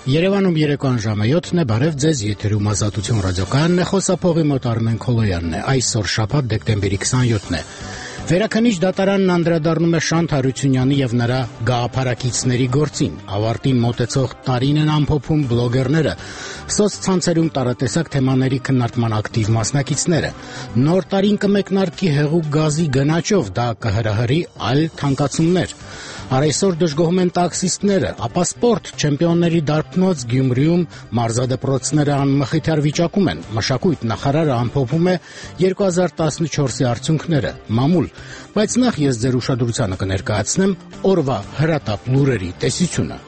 Երևանում երեկոյան ժամը 7-ն է, բարև ձեզ, եթերում Ազատություն ռադիոկայանն է, խոսափողի մոտ Արմեն Քոլոյանն է, այսօր շաբաթ դեկտեմբերի 27-ն է։ Վերաքննիչ դատարանն անդրադառնում է Շանթ Հարությունյանի եւ նրա գաղափարակիցների գործին, ավարտին մոտեցող տարին են ամփոփում բլոգերները, սոցցանցերում տարատեսակ թեմաների քննարկման ակտիվ մասնակիցները, նոր տարին կմեկնարկի հեղուկ գազի գնաճով, դա կհրահրի այլ թանկացումներ, առայսօր դժգոհում են տաքսիստները, ապա սպորտ, չեմպիոնների դարբնոց Գյումրիում մարզադպրոցները անմխիթար վիճակում են, մշակույթ նախարարը ամփոփում է 2014-ի արդյունքները, մամուլ, բայց նախ ես ձեր ուշադրությանը կներկայացնեմ օրվա հրատապ լուրերի տեսությունը։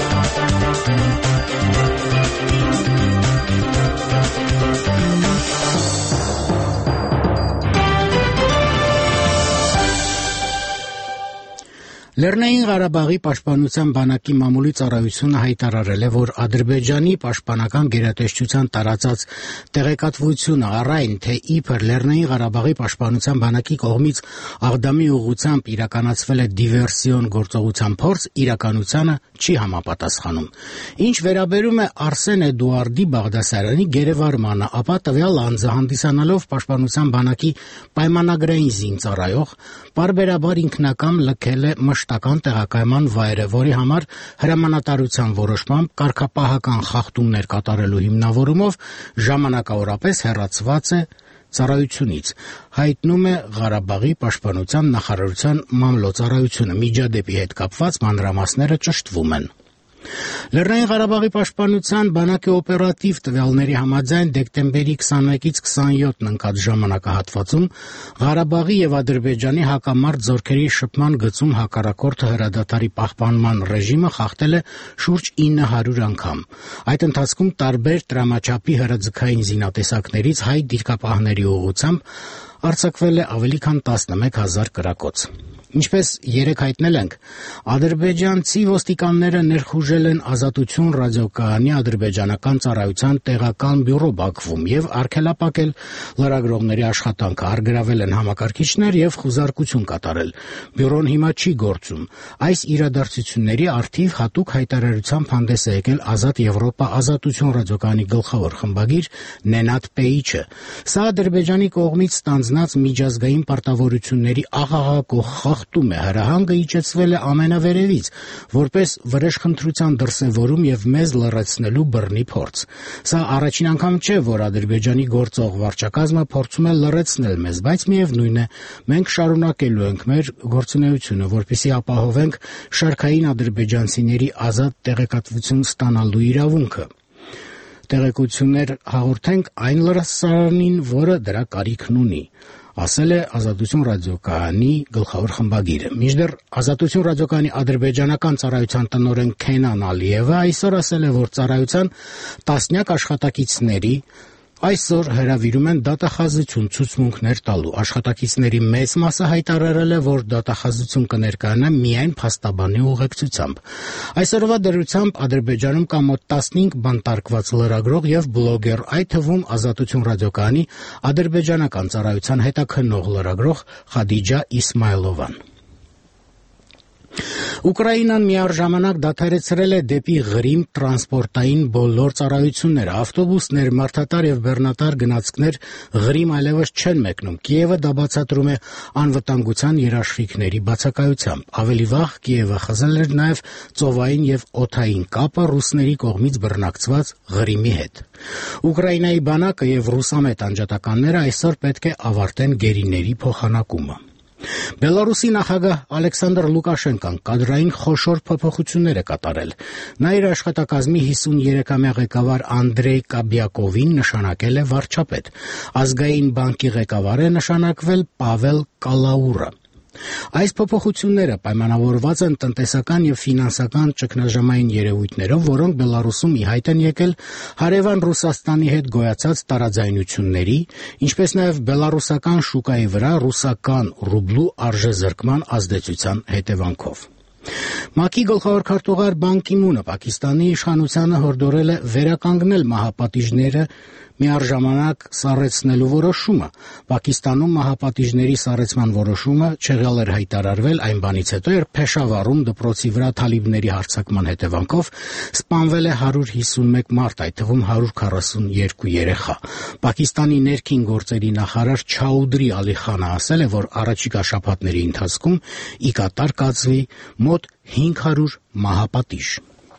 Լեռնային Ղարաբաղի պաշտպանության բանակի մամուլի ծառայությունը հայտարարել է, որ Ադրբեջանի պաշտպանական գերատեսչության տարածած տեղեկատվությունը առայն թե իբր Լեռնային Ղարաբաղի պաշտպանության բանակի կողմից Աղդամի ուղղությամբ իրականացվել է դիվերսիոն գործողության փորձ, իրականությանը չի համապատասխանում։ Ինչ վերաբերում է Արսեն Էդուարդի Բաղդասարյանի գերեվարմանը, ապա տվյալ անձը հանդիսանալով պաշտպանության բանակի պայմանագրային զինծառայող, պարբերաբար ինքնակամ լքել է մշտական տեղակայման վայրը, որի համար հրամանատարության որոշմամբ կարգապահական խախտումներ կատարելու հիմնավորումով ժամանակավորապես հեռացված է ծառայությունից, հայտնում է Ղարաբաղի պաշտպանության նախարարության մամլոյցարայությունը, միջադեպի հետ կապված մանրամասները ճշտվում են։ Լեռնային Ղարաբաղի պաշտպանության բանակի օպերատիվ տվյալների համաձայն դեկտեմբերի 21-ից 27-ն ընկած ժամանակահատվածում Ղարաբաղի եւ Ադրբեջանի հակամարտ զորքերի շփման գծում հակառակորդը հրադադարի պահպանման ռեժիմը խախտել է շուրջ 900 անգամ։ Այդ ընթացքում տարբեր տրամաչափի հրաձգային զինատեսակներից հայ դիրքապահների ուղղությամբ արձակվել է ավելի քան 11,000 կրակոց։ Ինչպես երեկ հայտնել ենք, ադրբեջանցի ոստիկանները ներխուժել են Ազատություն ռադիոկայանի ադրբեջանական ծառայության տեղական բյուրո Բաքվում եւ արգելապակել լրագրողների աշխատանքը, առգրավել են համակարգիչներ եւ խուզարկություն կատարել։ Բյուրոն հիմա չի գործում։ Այս իրադարձությունների առթիվ հատուկ հայտարարությամբ հանդես է եկել Ազատ Եվրոպա Ազատություն ռադիոկայանի գլխավոր խմբագիր Նենատ Պեիչը։ Սա Ադրբեջանի կողմից ստանձնած միջազգային պարտավորությունների աղաղակող խախտում է, հրահանգը իջեցվել է ամենավերևից, որպես վրեժխնդրության դրսևորում եւ մեզ լռեցնելու բռնի փորձ։ Սա առաջին անգամ չէ, որ Ադրբեջանի գործող վարչակազմը փորձում է լռեցնել մեզ, բայց միևնույն է, մենք շարունակելու ենք մեր գործունեությունը, որպեսզի ապահովենք շարքային ադրբեջանցիների ազատ տեղեկատվություն ստանալու իրավունքը։ Տեղեկություններ հաղորդենք այն լրատվարանին, որը դրա կարիքն ունի, ասել է Ազատություն ռադիոկայանի գլխավոր խմբագիրը։ Մինչդեռ Ազատություն ռադիոկայանի ադրբեջանական ծառայության տնօրեն Քենան Ալիևը այսօր ասել է, որ ծառայության տասնյակ աշխատակիցների այսօր հրավիրում են դատախազություն ցուցմունքներ տալու։ Աշխատակիցների մեծ մասը հայտարարել է, որ դատախազություն կներկայանա միայն փաստաբանի ուղեկցությամբ։ Այսօրվա դրությամբ Ադրբեջանում կա մոտ 15 բանտարկված լրագրող եւ բլոգեր, այդ թվում Ազատություն ռադիոկայանի ադրբեջանական ծառայության հետաքննող լրագրող Խադիջա Իսմայլովան։ Ուկրաինան միառժամանակ դադարեցրել է դեպի Ղրիմ տրանսպորտային բոլոր ծառայությունները, ավտոբուսներ, մարդատար եւ բեռնատար գնացքներ Ղրիմ այլևս չեն մեկնում։ Կիևը դա բացատրում է անվտանգության երաշխիքների բացակայությամբ։ Ավելի վաղ Կիևը խզել էր նաեւ ծովային եւ օդային կապը ռուսների կողմից բռնակցված Ղրիմի հետ։ Ուկրաինայի բանակը եւ ռուսամետ անջատականները այսօր պետք է ավարտեն գերիների փոխանակումը։ Բելարուսի նախագահ Ալեքսանդր Լուկաշենկոն կադրային խոշոր փոփոխություններ է կատարել։ Նա իր աշխատակազմի 53-ամյա ղեկավար Անդրեյ Կաբյակովին նշանակել է վարչապետ։ Ազգային բանկի ղեկավար է նշանակվել Պավել Կալաուրը։ Այս փոփոխությունները պայմանավորված են տնտեսական եւ ֆինանսական ճգնաժամային երևույթներով, որոնք Բելարուսում ի հայտ են եկել հարևան Ռուսաստանի հետ գոյացած տարաձայնությունների, ինչպես նաեւ բելարուսական շուկայի վրա ռուսական ռուբլու արժեզրկման ազդեցության հետևանքով։ ՄԱԿ-ի գլխավոր քարտուղար Բան Կի Մունը Պակիստանի իշխանությանը հորդորել է վերականգնել մահապատիժները միառժամանակ սառեցնելու որոշումը։ Պակիստանում մահապատիժների սառեցման որոշումը չեղյալ էր հայտարարվել այն բանից հետո, երբ Փեշավարում դպրոցի վրա թալիբների հարձակման հետևանքով սպանվել է 151 մարդ, այդ թվում 142 երեխա։ Պակիստանի ներքին գործերի նախարար Չաուդրի Ալի Խանը ասել է, որ առաջիկա շաբաթների ընթացքում ի կատար կացվի մոտ 500 մահապատիժ։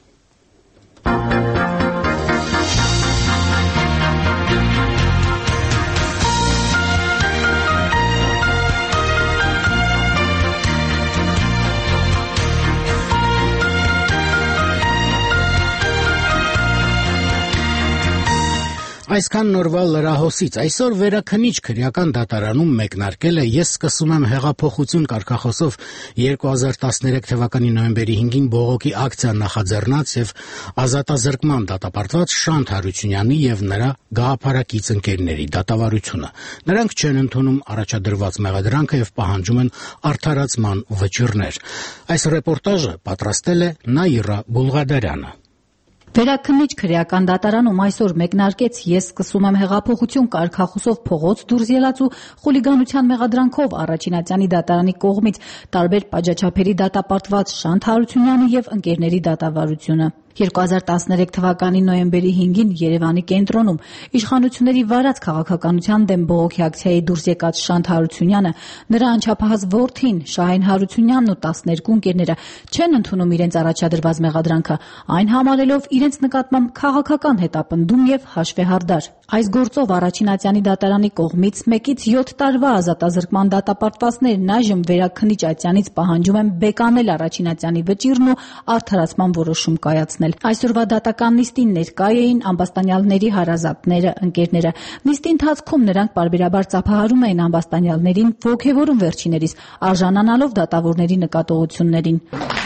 Այսքան նորվա լրահոսից։ Այսօր Վերաքնիչ քրեական դատարանում մեկնարկել է «Ես սկսում եմ հեղափոխություն» կարգախոսով 2013 թվականի նոյեմբերի 5-ին բողոքի ակցիա նախաձեռնած եւ ազատազրկման դատապարտված Շանթ Հարությունյանի եւ նրա գաղափարակից ընկերների դատավարությունը։ Նրանք չեն ընդունում առաջադրված մեղադրանքը եւ պահանջում են արդարացման վճիռներ։ Այս ռեպորտաժը պատրաստել է Նաիրա Բուլղադարյանը։ Վերաքնիչ քրեական դատարանում այսօր մեկնարկեց «Ես սկսում եմ հեղափոխություն» կարգախոսով փողոց դուրս ելած ու խուլիգանության մեղադրանքով Առաջինատյանի դատարանի կողմից տարբեր պատժաչափերի դատապարտված Շանթ Հարությունյանի եւ ընկերների դատավարությունը։ 2013 թվականի նոյեմբերի 5-ին Երևանի կենտրոնում իշխանությունների վարած քաղաքականության դեմ բողոքի ակցիայի դուրս եկած Շանթ Հարությունյանը, նրա անչափահաս որդին Շահեն Հարությունյանն ու 12 ընկերները չեն ընդունում իրենց առաջադրված մեղադրանքը, այն համարելով իրենց նկատմամբ քաղաքական հետապնդում եւ հաշվեհարդար։ Այս գործով Առաջինատյանի դատարանի կողմից 1-ից 7 տարվա ազատազրկման դատապարտվածներն այժմ Վերաքնիչ Ատյանից պահանջում են բեկանել Առաջինատյանի վճիռն ու արդարացման որոշում կայացնել։ Այսօրվա դատական նիստին ներկա էին ամբաստանյալների հարազատները, ընկերները։ Նիստի ընթացքում նրանք պարբերաբար ծափահարում էին ամբաստանյալներին, ոգևորում վերջիներիս, արժանանալով դատավորների նկատողություններին։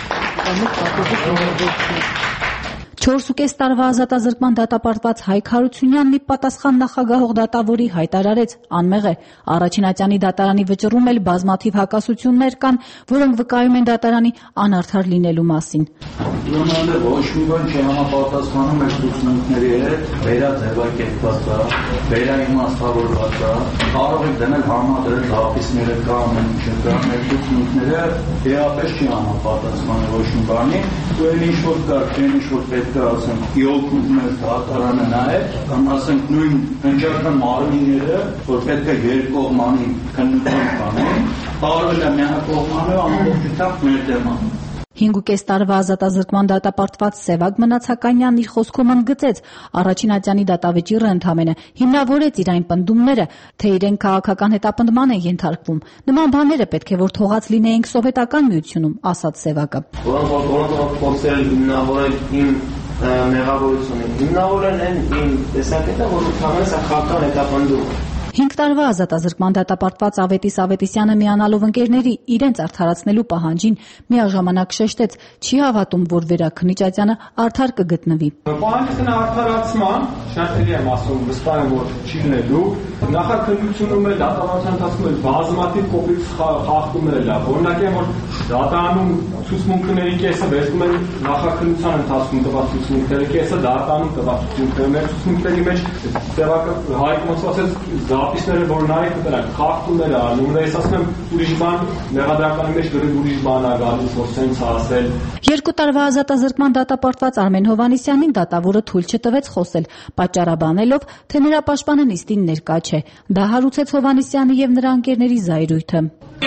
4.5 տարվա ազատազրկման դատապարտված Հայկ Հարությունյանն ի պատասխան նախագահող դատավորի հայտարարեց անմեղ է։ Առաջինատյանի դատարանի վճռում էլ բազմաթիվ հակասություններ կան, որոնք վկայում են դատարանի անարդար լինելու մասին։ Իրանալը ոչ մի բան չհամապատասխանում է ուսումնությունների հետ, վերաձևակերպված է, վերաիմաստավորված է, կարող եք դնել համադրել զապիսները կամ չկա, մեր ուսումնությունները էապես չի համապատասխանում ոչ մի բանի, ու այն ինչ-որ կարգ, այն ինչ-որ պետք է ասենք, իօգուտ մեզ դատարանը նայեք, կամ ասենք նույն ընջական մարմինները, որ պետք է երկկողմանի քննություն կանեն, կարող է միակողմանը ամբողջությամբ մեր դեմ ան։ 5.5 տարվա ազատազրկման դատապարտված Սևակ Մնացականյանն իր խոսքում ընդգծեց Առաջինատյանի դատավճիռը ընդամենը հիմնավորեց իր այն պնդումները, թե իրեն քաղաքական հետապնդման են ենթարկվում։ Նման բաները պետք է որ թողած լինեինք Սովետական միությունում, ասաց Սևակը։ Որոնք փորձել հիմնավորել իմ մեղավորությունը, հիմնավորել են իմ տեսակետը, որ ընդամենը քաղաքական հետապնդում։ 5 տարվա ազատազրկման դատապարտված Ավետիս Ավետիսյանը միանալով ընկերների իրենց արդարացնելու պահանջին միաժամանակ շեշտեց, չի հավատում, որ Վերաքնիչ Ատյանը արդար կգտնվի։ Պահանջն արդարացման, շարքերի եմ ասում, վստահ եմ, որ չի լինելու, նախաքննությունում էլ դատավարության ընթացքում էլ բազմաթիվ կողմից խախտումներ էլ, օրինակ են, որ դատարանում ցուցմունքների կեսը վերցնում են նախաքննության ընթացքում տված ցուցմունքների կեսը դատարանում տված ցուցմունքների մեջ ցուցմունքների մեջ Սևակը Հայկ ասաց զապիսները որ նայեք դրանք խախտումներ անում, ես ասում եմ ուրիշ բան մեղադրականի մեջ դրել ուրիշ բան ա գալիս որ սենց ասել։ 2 տարվա ազատազրկման դատապարտված Արմեն Հովհաննիսյանին դատավորը թույլ չտվեց խոսել, պատճառաբանելով, թե նրա պաշտպանը նիստին ներկա չէ։ Դա հարուցեց Հովհաննիսյանի եւ նրա ընկերների զայրույթը։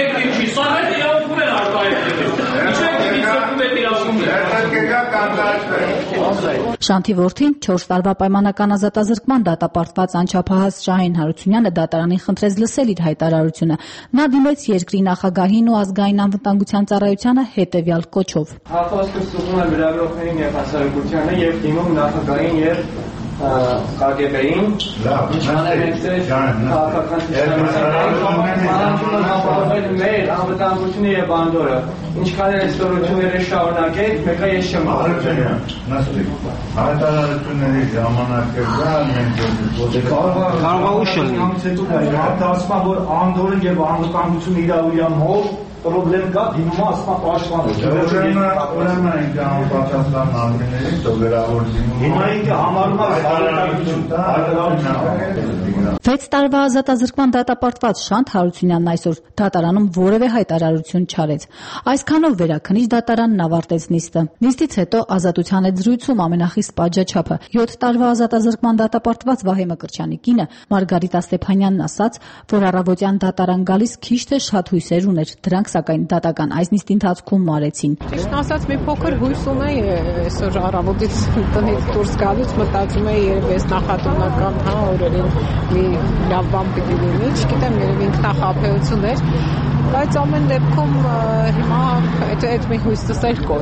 Շանթի որդին 4 տարվա պայմանական ազատազրկման դատապարտված անչափահաս Շահեն Հարությունյանը դատարանին խնդրեց լսել իր հայտարարությունը։ Նա դիմեց երկրի նախագահին ու ազգային անվտանգության ծառայությանը հետևյալ կոչով։ Հաղորդքը ստուգում է վերաբերողներին եւ հասարակությանը եւ դիմում նախագահին եւ KGB-ին, ինչաներ եք քաղաքական համապատասխանատվություն մեր անվտանգությունը եւ անդորը։ Ինչքան էլ ստորությունները շարունակեք, մեկը ես չեմ ասում։ Հայտարարությունների ժամանակը կարող է ուշ լինի։ Հետո ասում որ անդորը եւ անվտանգությունը իրավության հող պրոբլեմ կա, դիմում ասма պաշտպանը։ Ուրեմն այն կանոնապատասխան մարմինների դոգերավորություն։ Հիմա ինքը համարում է Վեց տարվա ազատազրկման դատապարտված Շանթ Հարությունյանն այսօր դատարանում որևէ հայտարարություն չարեց։ Այսքանով Վերաքննիչ դատարանն ավարտեց նիստը։ Նիստից հետո Ազատության հետ զրույցում ամենախիստ պատժաչափը 7 տարվա ազատազրկման դատապարտված Վահե Մկրտչյանի կինը Մարգարիտա Ստեփանյանն ասաց, որ առավոտյան դատարան գալիս քիչ թե շատ հույսեր ուներ, դրանք սակայն դատական այս նիստի ընթացքում մարեցին։ Ճիշտ ասած, մի փոքր հույս ունեի այսօր առավոտից տնից դուրս գալուց, մտածում էի երբ այս նախատունական օրերին մի լավ բան պիտի լինի, չգիտեմ, երևի ինքնախաբեություն էր, բայց ամեն դեպքում հիմա այդ մի հույսս էլ կոր,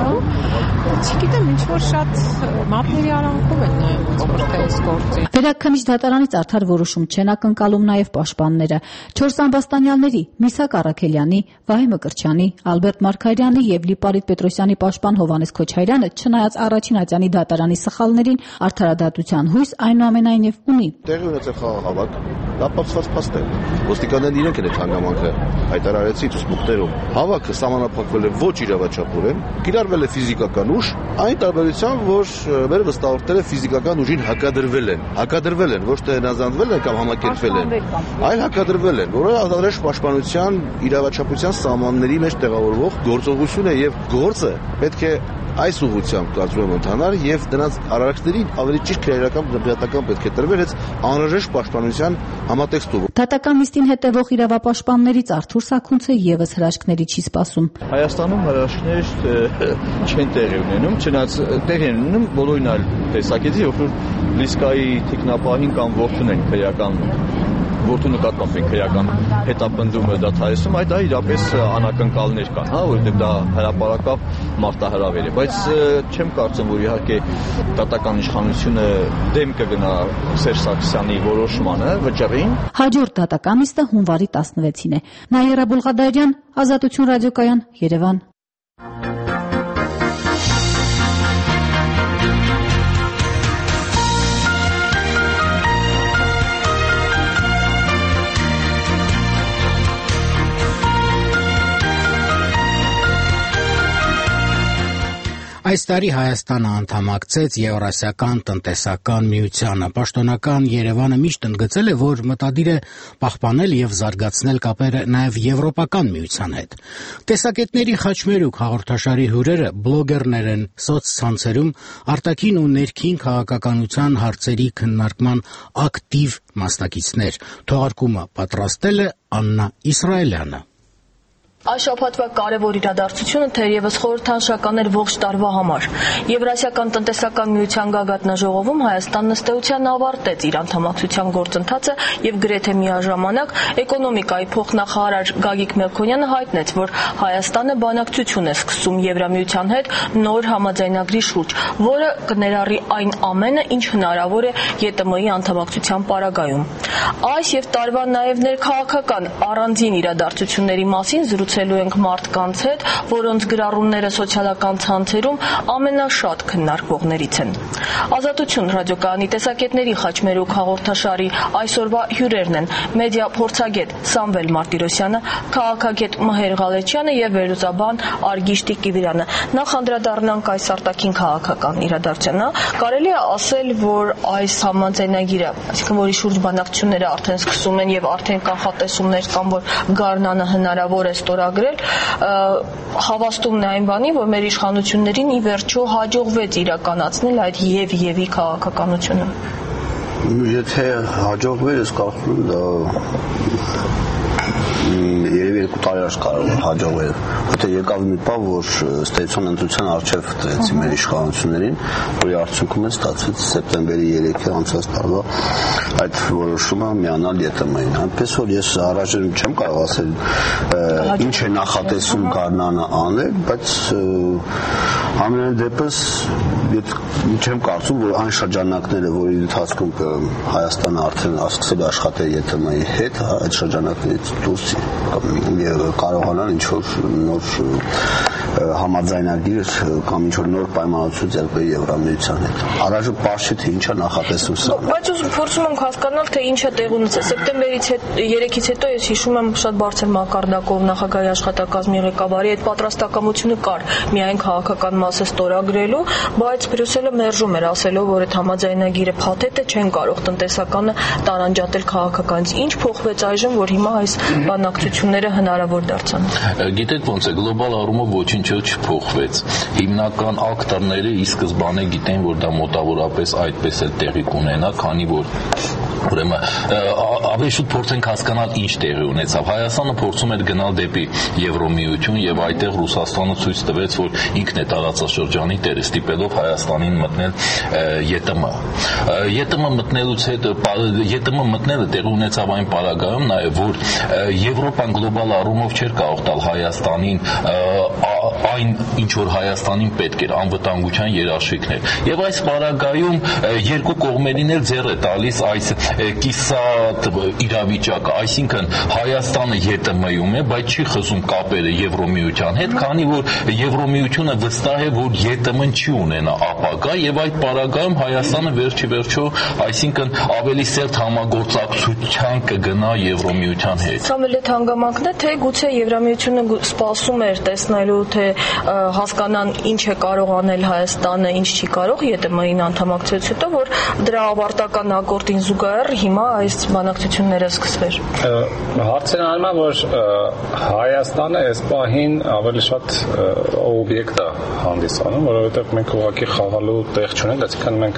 չգիտեմ, ինչ-որ շատ մատների արանքով են նայում այս գործի։ Վերաքննիչ դատարանից արդար որոշում չեն ակնկալում նաև պաշտպանները։ 4 ամբաստանյալների՝ Միսակ Առաքելյանի, Վահե Մկրտչյանի, Ալբերտ Մարգարյանի եւ Լիպարիտ Պետրոսյանի պաշտպան Հովհաննես Քոչարյանը, չնայած առաջին ատյանի դատարանի սխալներին, արդարադատության հույս այնուամենայնիվ ունի։ Տեղի ունեցել խաղաղավաք, դա ապացուցված փաստ է։ Ոստիկաններն իրենք են այդ հանգամանքը հայտարարեցին ցուցմունքներում։ Հավաքը սահմանափակվել է ոչ իրավաչափորեն, կիրառվել է ֆիզիկական ուժ, այն տարբերությամբ, որ մեր վստահորդները ֆիզիկական ուժին հակադրվել են, ոչ թե հնազանդվել են կամ համակերպվել են, այլ հակադրվել են, որը անհրաժեշտ պաշտպանության իրավաչափության սահմանների մեջ տեղավորվող գործողություն է եւ գործը պետք է այս ուղղությամբ կարծում եմ ընթանար եւ դրանց արարքներին ավելի ճիշտ քրեական դատական պետք է տրվեր այս անհրաժեշտ պաշտպանության համատեքստով։ Դատական նիստին հետևող իրավապաշտպաններից Արթուր Սաքունցը եւս հրաշքների չի սպասում։ Հայաստանում հրաշքներ չեն տեղի ունենում, չնայած տեղի են ունենում բոլորին այլ տեսակետի, որ Լիսկայի թիկնապահին կամ որդուն են քրեական որդու նկատմամբ են քրեական հետապնդումը դադարեցնում, այդ իրապես անակնկալներ կան, որովհետև դա հրապարակավ մարտահրավեր է, բայց չեմ կարծում, որ իհարկե դատական իշխանությունը դեմ կգնա Սերժ Սարգսյանի որոշմանը, վճռին։ Հաջորդ դատական նիստը հունվարի 16-ին է։ Նաիրա Բուլղադարյան, Ազատություն ռադիոկայան, Երևան։ Այս տարի Հայաստանը անդամակցեց Եվրասիական տնտեսական միությանը։ Պաշտոնական Երևանը միշտ ընդգծել է, որ մտադիր է պահպանել եւ զարգացնել կապերը նաեւ Եվրոպական միության հետ։ Տեսակետների խաչմերուկ հաղորդաշարի հյուրերը բլոգերներ են սոցցանցերում արտաքին ու ներքին քաղաքականության հարցերի քննարկման ակտիվ մասնակիցներ։ Թողարկումը պատրաստել է Աննա Իսրայելյանը։ Այս շաբաթվա կարևոր իրադարձությունը թերևս խորհրդանշական էր ողջ տարվա համար։ Եվրասիական տնտեսական միության գագաթնաժողովում Հայաստանն ըստ էության ավարտեց իր անդամակցության գործընթացը եւ գրեթե միաժամանակ էկոնոմիկայի փոխնախարար Գագիկ Մելքոնյանը հայտնեց, որ Հայաստանը բանակցություն է սկսում Եվրամիության հետ նոր համաձայնագրի շուրջ, որը կներառի այն ամենը, ինչ հնարավոր է ԵՏՄ-ի անդամակցության պարագայում։ Այս եւ տարվա նաեւ ներքաղաքական առանձին իրադարձությունների մասին զրուցելու ենք մարդկանց հետ, որոնց գրառումները սոցիալական ցանցերում ամենաշատ քննարկվողներից են։ Ազատություն ռադիոկայանի տեսակետների խաչմերուկ հաղորդաշարի այսօրվա հյուրերն են մեդիա փորձագետ Սամվել Մարտիրոսյանը, քաղաքագետ Մհեր Ղալեչյանը եւ վերլուծաբան Արգիշ Տիկիվիրյանը։ Նախ անդրադառնանք այս արտաքին քաղաքական իրադարձությանը։ Կարելի է ասել, որ այս համաձայնագիրը, այսինքն որի շուրջ բանակցությունները արդեն սկսում են եւ արդեն կանխատեսումներ կան, որ գարնանը հնարավոր է ստորագրել, հավաստումն է այն բանի, որ մեր իշխանություններին ի վերջո հաջողվեց իրականացնել այդ եւ-ի քաղաքականությունը։ Եթե հաջողվեր, ես կարծում եմ դա երևի 2 տարի առաջ կարող է հաջողվել, որտեղ եկավ մի բան, որ ըստ էության ընտրության առջև դրեցի մեր իշխանություններին, որի արդյունքում ստացվեց սեպտեմբերի 3-ի անցած տարվա այդ որոշումը միանալ ԵՏՄ-ին։ Այնպես որ ես առաջին չեմ կարող ասել ինչ է նախատեսում գարնանը անել, բայց ամենայն դեպս չեմ կարծում, որ այն շրջանակները, որի ընթացքում Հայաստանը արդեն սկսել է աշխատել ԵՏՄ-ի հետ, այդ շրջանակներից դուրս կարողանան ինչ-որ նոր համաձայնագիր կամ ինչ-որ նոր պայմանավորություն ձեռք բերի Եվրամիության հետ։ Առայժմ պարզ չէ, թե ինչ է նախատեսում սա։ Բայց փորձում ենք հասկանալ, թե ինչ է տեղի ունեցել։ Սեպտեմբերից 3-ից հետո ես հիշում եմ շատ բարձր մակարդակով նախագահի աշխատակազմի ղեկավարի այդ պատրաստակամությունը կար միայն քաղաքական մասը ստորագրելու, բայց Բրյուսելը մերժում էր ասելով, որ այդ համաձայնագիրը փաթեթ է, չեն կարող տնտեսականը տարանջատել քաղաքականից։ Ինչ փոխվեց այժմ, որ հիմա այս բանակցությունները հնարավոր դարձան։ Գիտեք ոնց է, գլոբալ առումով ոչինչ չփոխվեց։ Հիմնական ակտորները ի սկզբանե գիտեն, որ դա մոտավորապես այդպես էլ տեղի կունենա, քանի որ ուրեմն ավելի շուտ փորձենք հասկանալ ինչ տեղի ունեցավ։ Հայաստանը փորձում էր գնալ դեպի Եվրոմիություն եւ այդտեղ Ռուսաստանը ցույց տվեց, որ ինքն է տարածաշրջանի տերը, ստիպելով Հայաստանին մտնել ԵՏՄ մտնելուց հետո ԵՏՄ մտնելը տեղի ունեցավ այն պարագայում նաեւ, որ Եվրոպան գլոբալ առումով չէր կարող տալ Հայաստանին այն ինչ որ Հայաստանին պետք էր, անվտանգության երաշխիքներ։ Եվ այս պարագայում երկու կողմերին էլ ձեռ է տալիս այս կիսատ իրավիճակը, այսինքն Հայաստանը ԵՏՄ-ում է, բայց չի խզում կապերը Եվրոմիության հետ, քանի որ Եվրոմիությունը վստահ է, որ ԵՏՄ-ն չի ունենա ապագա, եւ այդ պարագայում Հայաստանը վերջի վերջո, այսինքն ավելի սերտ համագործակցության կգնա Եվրոմիության հետ։ Սա էլ հանգամանքն է, թե գուցե Եվրամիությունը սպասում էր տեսնելու, թե հասկանան ինչ է կարող անել Հայաստանը, ինչ չի կարող ԵՏՄ-ին անդամակցելուց հետո, որ դրա ավարտական ակորդին զուգահեռ հիմա այս բանակցությունները սկսվեր։ Հարցն այն է, որ Հայաստանը այս պահին ավելի շատ օբյեկտ է հանդիսանում, որովհետև մենք ուղղակի խաղալու տեղ չունենք, այսինքն մենք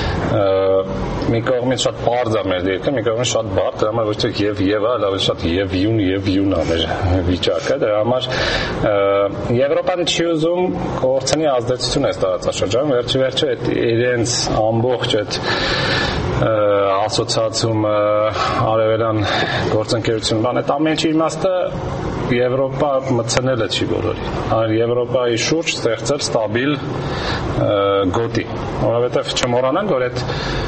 մի կողմից շատ բարձ է մեր դիրքը, մի կողմից շատ բարդ, դրա համար ոչ թե եւ ավելի շատ եւ յուն է մեր վիճակը, դրա համար Եվրոպան չի ուզում կորցնի ազդեցություն այս տարածաշրջանում, վերջի այդ իրենց ամբողջ այդ ասոցիացիումը, արևելյան գործընկերություն, բան այդ ամեն ինչի իմաստը Եվրոպա մտցնելը չի բոլորի։ Եվրոպայի շուրջ ստեղծել ստաբիլ գոտի, որովհետև չմոռանանք, որ այդ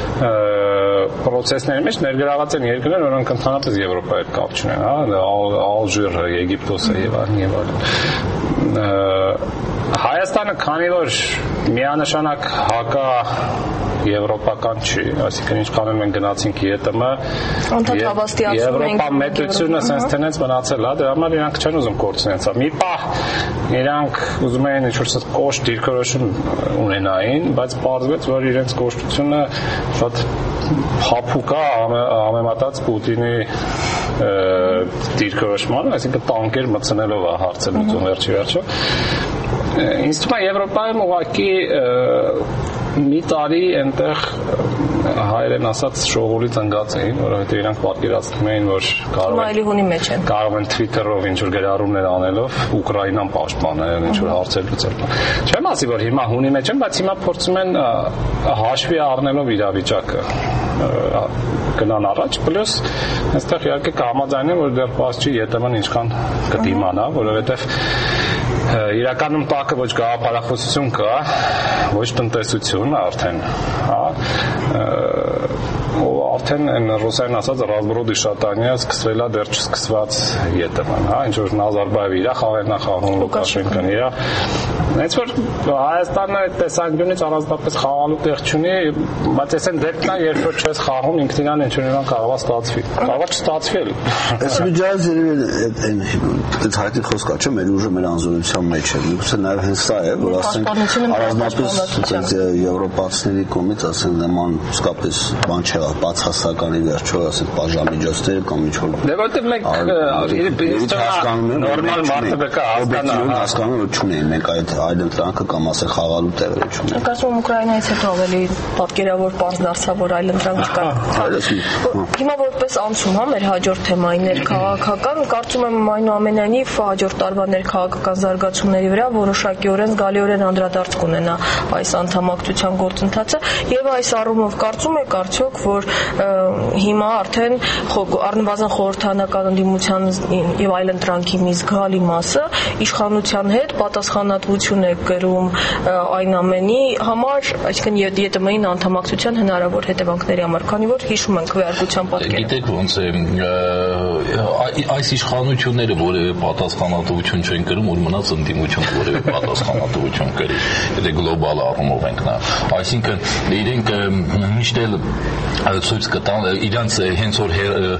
պրոցեսների մեջ ներգրաված են երկրներ, որոնք ընդհանրապես Եվրոպայի հետ կապ չունեն, Ալժիրը, Եգիպտոսը եւ այլն։ Հայաստանը, քանի որ միանշանակ հակա եվրոպական չի, այսինքն ինչքան մենք գնացինք ԵՏՄ, Եվրոպա մեծությունը sense tenets մնացել է, դրա համար իրանք չեն ուզում կորցնել սա։ Մի պահ իրանք ուզում էին ինչ-որ կոշտ դիրքորոշում ունենային, բայց պարզվեց, որ իրենց կոշտությունը շատ փափուկ է համեմատած Պուտինի դիրքորոշմանը, այսինքն տանկեր մտցնելով է հարցը լուծում վերջի։ Ինձ թվում է Եվրոպայում ուղղակի մի տարի այնտեղ հայերեն ասած շողորից ընկած էին, որովհետև իրանք պատկերացնում էին, որ կարող են Twitter-ով ինչ-որ գրառումներ անելով Ուկրաինան պաշտպանել, ինչ-որ հարցեր լուծել։ Չեմ ասի, որ հիմա հունի մեջ են, բայց հիմա փորձում են հաշվի առնելով իրավիճակը գնան առաջ, պլյուս այստեղ իհարկե կհամաձայնեմ, որ դեռ պարզ չի ԵՏՄ-ն ինչքան կդիմանա, որովհետև իրականում տակը ոչ գաղափարախոսություն կա, ոչ տնտեսություն արդեն, արդեն այն ռուսերեն ասած ռազմրոդի շատանիա սկսվել է դեռ չսկսված ԵՏՄ-ն, ինչ որ Նազարբաևը իր խաղերն է խաղում, Լուկաշենկոն իր, հենց որ Հայաստանը այդ տեսանկյունից առանձնապես խաղալու տեղ չունի, բայց այս այն դեպքն է, երբ որ չես խաղում, ինքնին ինչ-որ կարող է ստացվի, կարող է չստացվել։ Այս միջազգային երևի հայտի խոսք է, չէ՞, մեր ուժը մեր անզորության մեջ է, միգուցե նաև հենց սա է, որ ասենք առանձնապես եվրոպացիների կողմից ասենք նման իսկապես բան չեղավ, բացասականի վերջո ասենք բաժամիջոցները կամ ինչ-որ դե որտեղ մենք նորմալ մարդը կա հասկանում որ չունեն մենք այդ այլընտրանքը կամ ասենք խաղալու տեղը չունեն։ Կարծում Ուկրաինայից հետո ավելի պատկերավոր պարզ դարձավ, որ այլընտրանք կա։ Հիմա որպես անցում մեր հաջորդ թեմայի ներքաղաքական, կարծում եմ այնուամենայնիվ հաջորդ տարվա ներքաղաքական զարգացումների վրա որոշակիորեն զգալիորեն անդրադարձ կունենա այս անդամակցության գործընթացը եւ այս առումով կարծում եք արդյոք, որ հիմա արդեն առնվազն խորհրդանական ընդդիմության եւ այլընտրանքի մի զգալի մասը իշխանության հետ պատասխանատվություն է կրում այն ամենի համար, այսինքն ԵՏՄ-ին անդամակցության հնարավոր հետևանքների համար, քանի որ հիշում ենք քվեարկության պատկերը։ Գիտեք ոնց է այս իշխանությունները որևէ պատասխանատվություն չեն կրում, որ մնաց ընդդիմություն որևէ պատասխանատվություն կրի, եթե գլոբալ առումով ենք նա։ Այսինքն իրենք միշտ էլ ցույց կտան իրանց հենց որ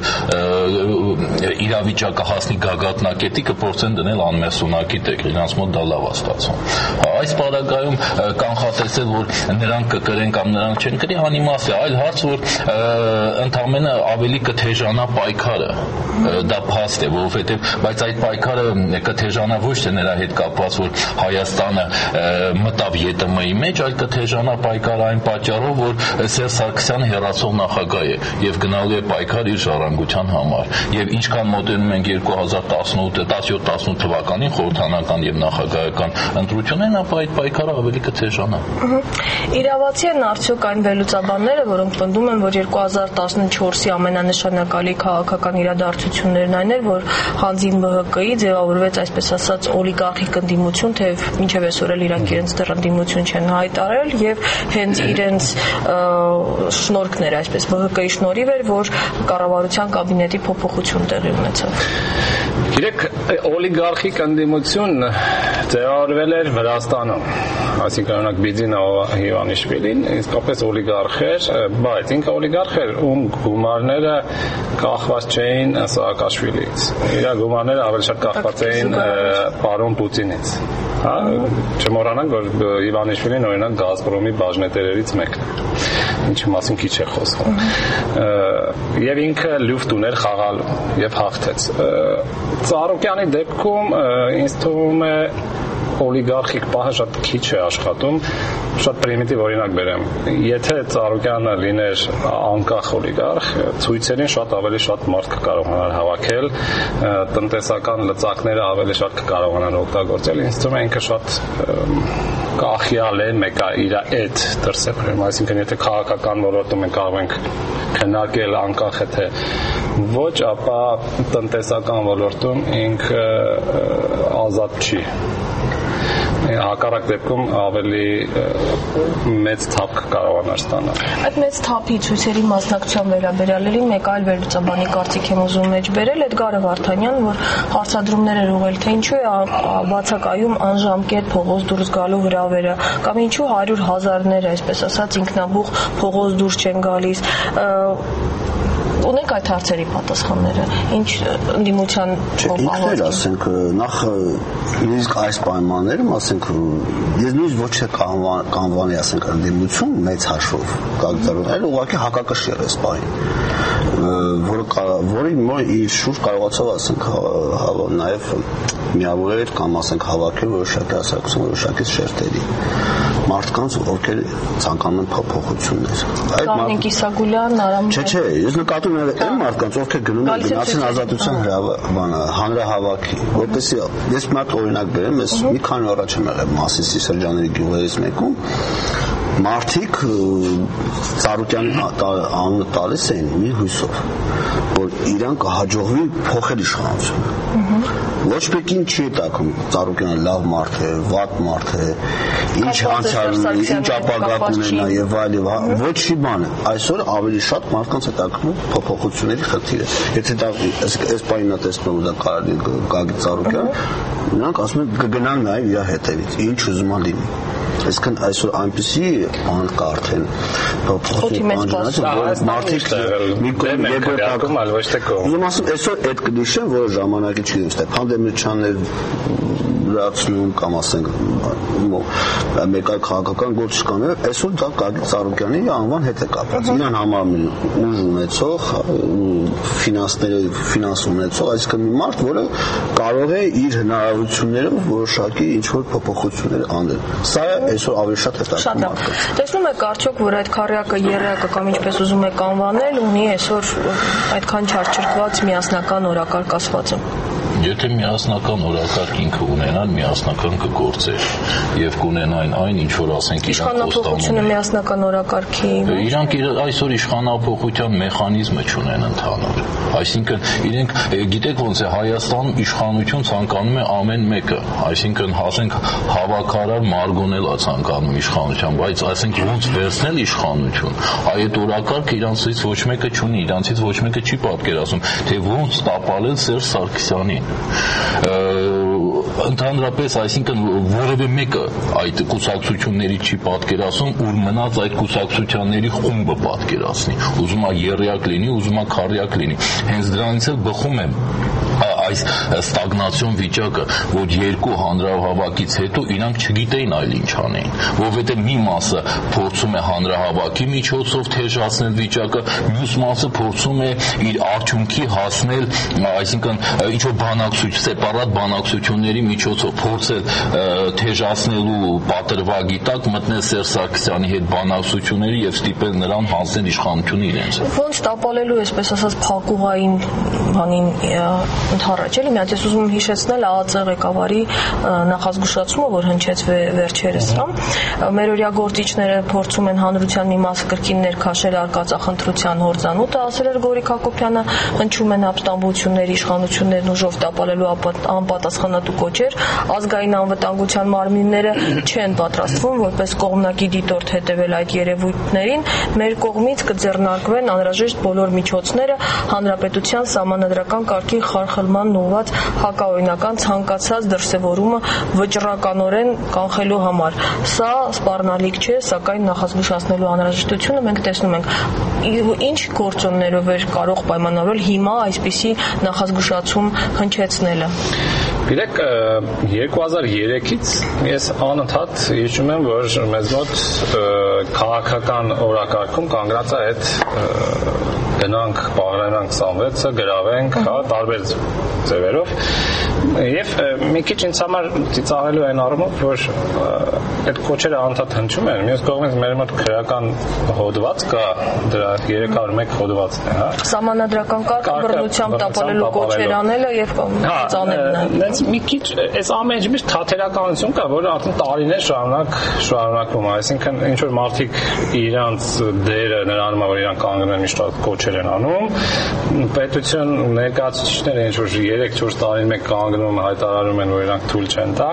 իրավիճակը հասնի գագաթնակետի կփորձեն դնել անմեղսունակի տեղ, իրանց մոտ դա լավ է ստացվում։ Այս պարագայում կանխատեսել որ նրանք կկրեն կամ նրանք չեն կրի անիմաստ է, այլ հարց որ ընդամենը ավելի կթեժանա պայքարը, դա փաստ է, որովհետև բայց այդ պայքարը կթեժանա ոչ թե նրա հետ կապված որ Հայաստանը մտավ ԵՏՄ-ի մեջ, այլ կթեժանա պայքարը այն պատճառով որ Սերժ Սարգսյանը հեռացող նախագահ է եւ գնալու է պայքար իր ժառանգության համար եւ ինչքան մոտենում ենք 2017-18 թվականին խորհրդանական եւ նախագահական ընտրություններին, ապա այդ պայքարը ավելի կթեժանա։ Իրավացի են արդյոք այն վերլուծաբանները, որոնք պնդում են, որ 2014-ի ամենանշանակալի քաղաքական իրադարձություններն այն էր, որ հանձին ԲՀԿ-ի ձևավորվեց այսպես ասած օլիգարխիկ ընդդիմություն, թեև մինչև այսօր էլ իրանք իրենց դեռ ընդդիմություն չեն հայտարարել եւ հենց իրենց շնորհքն էր այսպես ԲՀԿ-ի շնորհիվ էր, որ կառավարության կաբինետի փոփոխություն տեղի ունեցավ։ Գիտեք, օլիգարխիկ ընդդիմություն ձևավորվել էր Վրաստանում, այսինքն օրինակ Բիձինա Հիվանիշվիլին իսկապես օլիգարխ էր, բայց ինքը օլիգարխ էր, ում գումարները կախված չէին Սաակաշվիլիից։ Իր գումարները ավելի շատ կախված էին պարոն Պուտինից։ Հա, չմոռանանք, որ Հիվանիշվիլին օրինակ Գազպրոմի բաժնետերերից մեկն է, ինչի մասին քիչ է խոսվում։ Եվ ինքը լուֆտ ուներ խաղալու եւ հաղթեց։ Ծառուկյանի դեպքում ինձ թվում է օլիգարխիկ պահը շատ քիչ է աշխատում, շատ պրիմիտիվ օրինակ բերեմ։ Եթե Ծառուկյանը լիներ անկախ օլիգարխ, ցույցերին շատ ավելի շատ մարդ կկարողանար հավաքել, տնտեսական լծակները ավելի շատ կկարողանար օգտագործել, ինձ թվում է ինքը շատ կախյալ է մեկ իր այդ դրսևորում, այսինքն եթե քաղաքական ոլորտում մենք կարող ենք քննարկել անկախ է թե ոչ, ապա տնտեսական ոլորտում ինքը ազատ չի։ Հակառակ դեպքում ավելի մեծ թափ կարողանար ստանալ։ Այդ մեծ թափի ցույցերի մասնակցության վերաբերյալ մեկ այլ վերլուծաբանի կարծիք եմ ուզում մեջ բերել Էդգարը Վարդանյան, որ հարցադրումներ էր ուղղել, թե ինչու է բացակայում անժամկետ փողոց դուրս գալու հրավերը, կամ ինչու 100,000-ներ, այսպես ասած, ինքնաբուխ փողոց դուրս չեն գալիս։ Ունենք այդ հարցերի պատասխանները, ինչ ընդդիմության ինքներ ասենք նախ նույնիսկ այս պայմաններում ասենք ես նույնիսկ ոչ թե կանվանի ասենք ընդդիմություն մեծ հաշվով կարգավորել, այլ ուղղակի հակակշիռ է սպային, որի իր շուրջ կարողացավ ասենք նաև միավորել կամ ասենք հավաքել որոշակի հասարակություն որոշակի շերտերի մարդկանց, ովքեր ցանկանում են փոփոխություններ։ Կանեն Կիսագուլյան, Արամ։ Չէ, ես նկատում եմ այն մարդկանց, ովքեր գնում են գնացին ազատության հանրահավաքի, որպեսզի ես մի հատ օրինակ բերեմ, ես մի քանի օր առաջ եմ եղել Մասիսի շրջանների գյուղերից մեկում, մարդիկ Ծառուկյանի անունը տալիս էին մի հույսով, որ իրան կհաջողվի փոխել իշխանությունը։ Ոչ մեկին չի տակում Ծառուկյանը լավ մարդ է, վատ մարդ է, ինչ անցյալ ունի, ինչ ապագա կունենա եւ այլ եւ ոչ մի բան։ Այսօր ավելի շատ մարդկանց է տակում փոփոխությունների խնդիրը։ Եթե դա այս պայմանա տեսնում ու դա կարելի Գագիկ Ծառուկյան, նրանք ասում են կգնան նաեւ իր հետևից, ինչ ուզում է լինի։ Այսինքն այսօր այնպեսի բան կա արդեն փոփոխություն, որ մարդիկ մի կողմ այլ ոչ թե կողմ։ Ուրեմն ասում այսօր այդ կնիշեն, որ ժամանակի չգիտեմ, թե պանդեմիաներ լրացնում կամ ասենք մեկ այլ քաղաքական գործիչներ, այսօր դա Գագիկ Ծառուկյանի անվան հետ է կապված։ Իրան համար ուժ ունեցող, ֆինանս ունեցող, այսինքն մի մարդ, որը կարող է իր հնարավորություններով որոշակի ինչ-որ փոփոխություններ անել։ Սա այսօր ավելի շատ հետաքրքիր է։ Տեսնում եք արդյոք, որ այդ քարյակը, երրակը կամ ինչպես ուզում եք անվանել, ունի այսօր այդքան չարչրկված միասնական օրակարգ ասվածը։ Եթե միասնական օրակարգ ինքը ունենան, միասնական կգործեր եւ կունենային այն, ինչ որ ասենք իշխանափոխությունը միասնական օրակարգի։ Իրանք այսօր իշխանափոխության մեխանիզմը չունեն ընդհանուր։ Այսինքն իրենք գիտեք ոնց է Հայաստան իշխանություն ցանկանում է ամեն մեկը, այսինքն ասենք հավաքարար մարգոնել է ցանկանում իշխանության, բայց ասենք ոնց վերցնել իշխանություն, այդ օրակարգը իրանցից ոչ մեկը չունի, իրանցից ոչ մեկը չի պատկերացնում, թե ոնց տապալել Սերժ Սարգսյանին։ Ընդհանրապես, այսինքն որևէ մեկը այդ կուսակցությունների չի պատկերացնում, որ մնաց այդ կուսակցությունների խումբը պատկերացնի։ Ուզում է եռյակ լինի, ուզում է քառյակ լինի։ Հենց դրանից էլ բխում է այս ստագնացիոն վիճակը, որ երկու հանրահավաքից հետո իրանք չգիտեին այլ ինչ անեին, որովհետև մի մասը փորձում է հանրահավաքի միջոցով թեժացնել վիճակը, մյուս մասը փորձում է իր արդյունքի հասնել, այսինքն ինչ-որ բանակցություն, սեպարատ բանակցությունների միջոցով փորձել թեժացնելու պատրվագի տակ մտնել Սերժ Սարգսյանի հետ բանակցությունների եւ ստիպել նրան հանձնել իշխանությունը իրենց։ Ոնց տապալելու, այսպես ասած, փակուղային բանին ընդառաջ էլի, մի հատ ես ուզում եմ հիշեցնել ԱԱԾ ղեկավարի նախազգուշացումը, որ հնչեց վերջերս, մերօրյա գործիչները փորձում են հանրության մի մասը կրկին ներքաշել արկածախնդրության հորձանուտը, ասել էր Գորիկ Հակոբյանը, հնչում են ապստամբությունների իշխանություններն ուժով տապալելու անպատասխանատու կոչեր, ազգային անվտանգության մարմինները չեն պատրաստվում որպես կողմնակի դիտորդ հետևել այդ երևույթներին, մեր կողմից կձեռնարկվեն անհրաժեշտ բոլոր միջոցները հանրապետության սահմանադրական կարգի խարխլման ուղղված հակաօրինական ցանկացած դրսևորումը վճռականորեն կանխելու համար։ Սա սպառնալիք չէ, սակայն նախազգուշացնելու անհրաժեշտությունը մենք տեսնում ենք։ Ինչ գործոններով էր կարող պայմանավորվել հիմա այսպիսի նախազգուշացում հնչեցնելը։ Գիտեք, 2003-ից ես անընդհատ հիշում եմ, որ մեզ մոտ քաղաքական օրակարգում կանգնած է այդ գնանք, պահրանանք 26-ը, գրավենք, տարբեր ձևերով եւ մի քիչ ինձ համար ծիծաղելու այն առումով, որ այդ կոչերը անդադ հնչում են, մյուս կողմից մեր մոտ քրեական հոդված կա, դրա 301 հոդվածն է, հա։ Սահմանադրական կարգը բռնությամբ տապալելու կոչեր անելը եւ ծանելն է։ Մի քիչ այս ամեն ինչ միշտ թատերականություն կա, որը արդեն տարիներ շարունակվում է, այսինքն ինչ որ մարդիկ իրանց դերը նրանում է, որ իրանք կանգնում են միշտ կոչեր են անում, պետություն ներկայացուցիչները ինչ որ 3-4 տարին մեկ կանգնում հայտարարում են, որ իրանք թույլ չեն տա,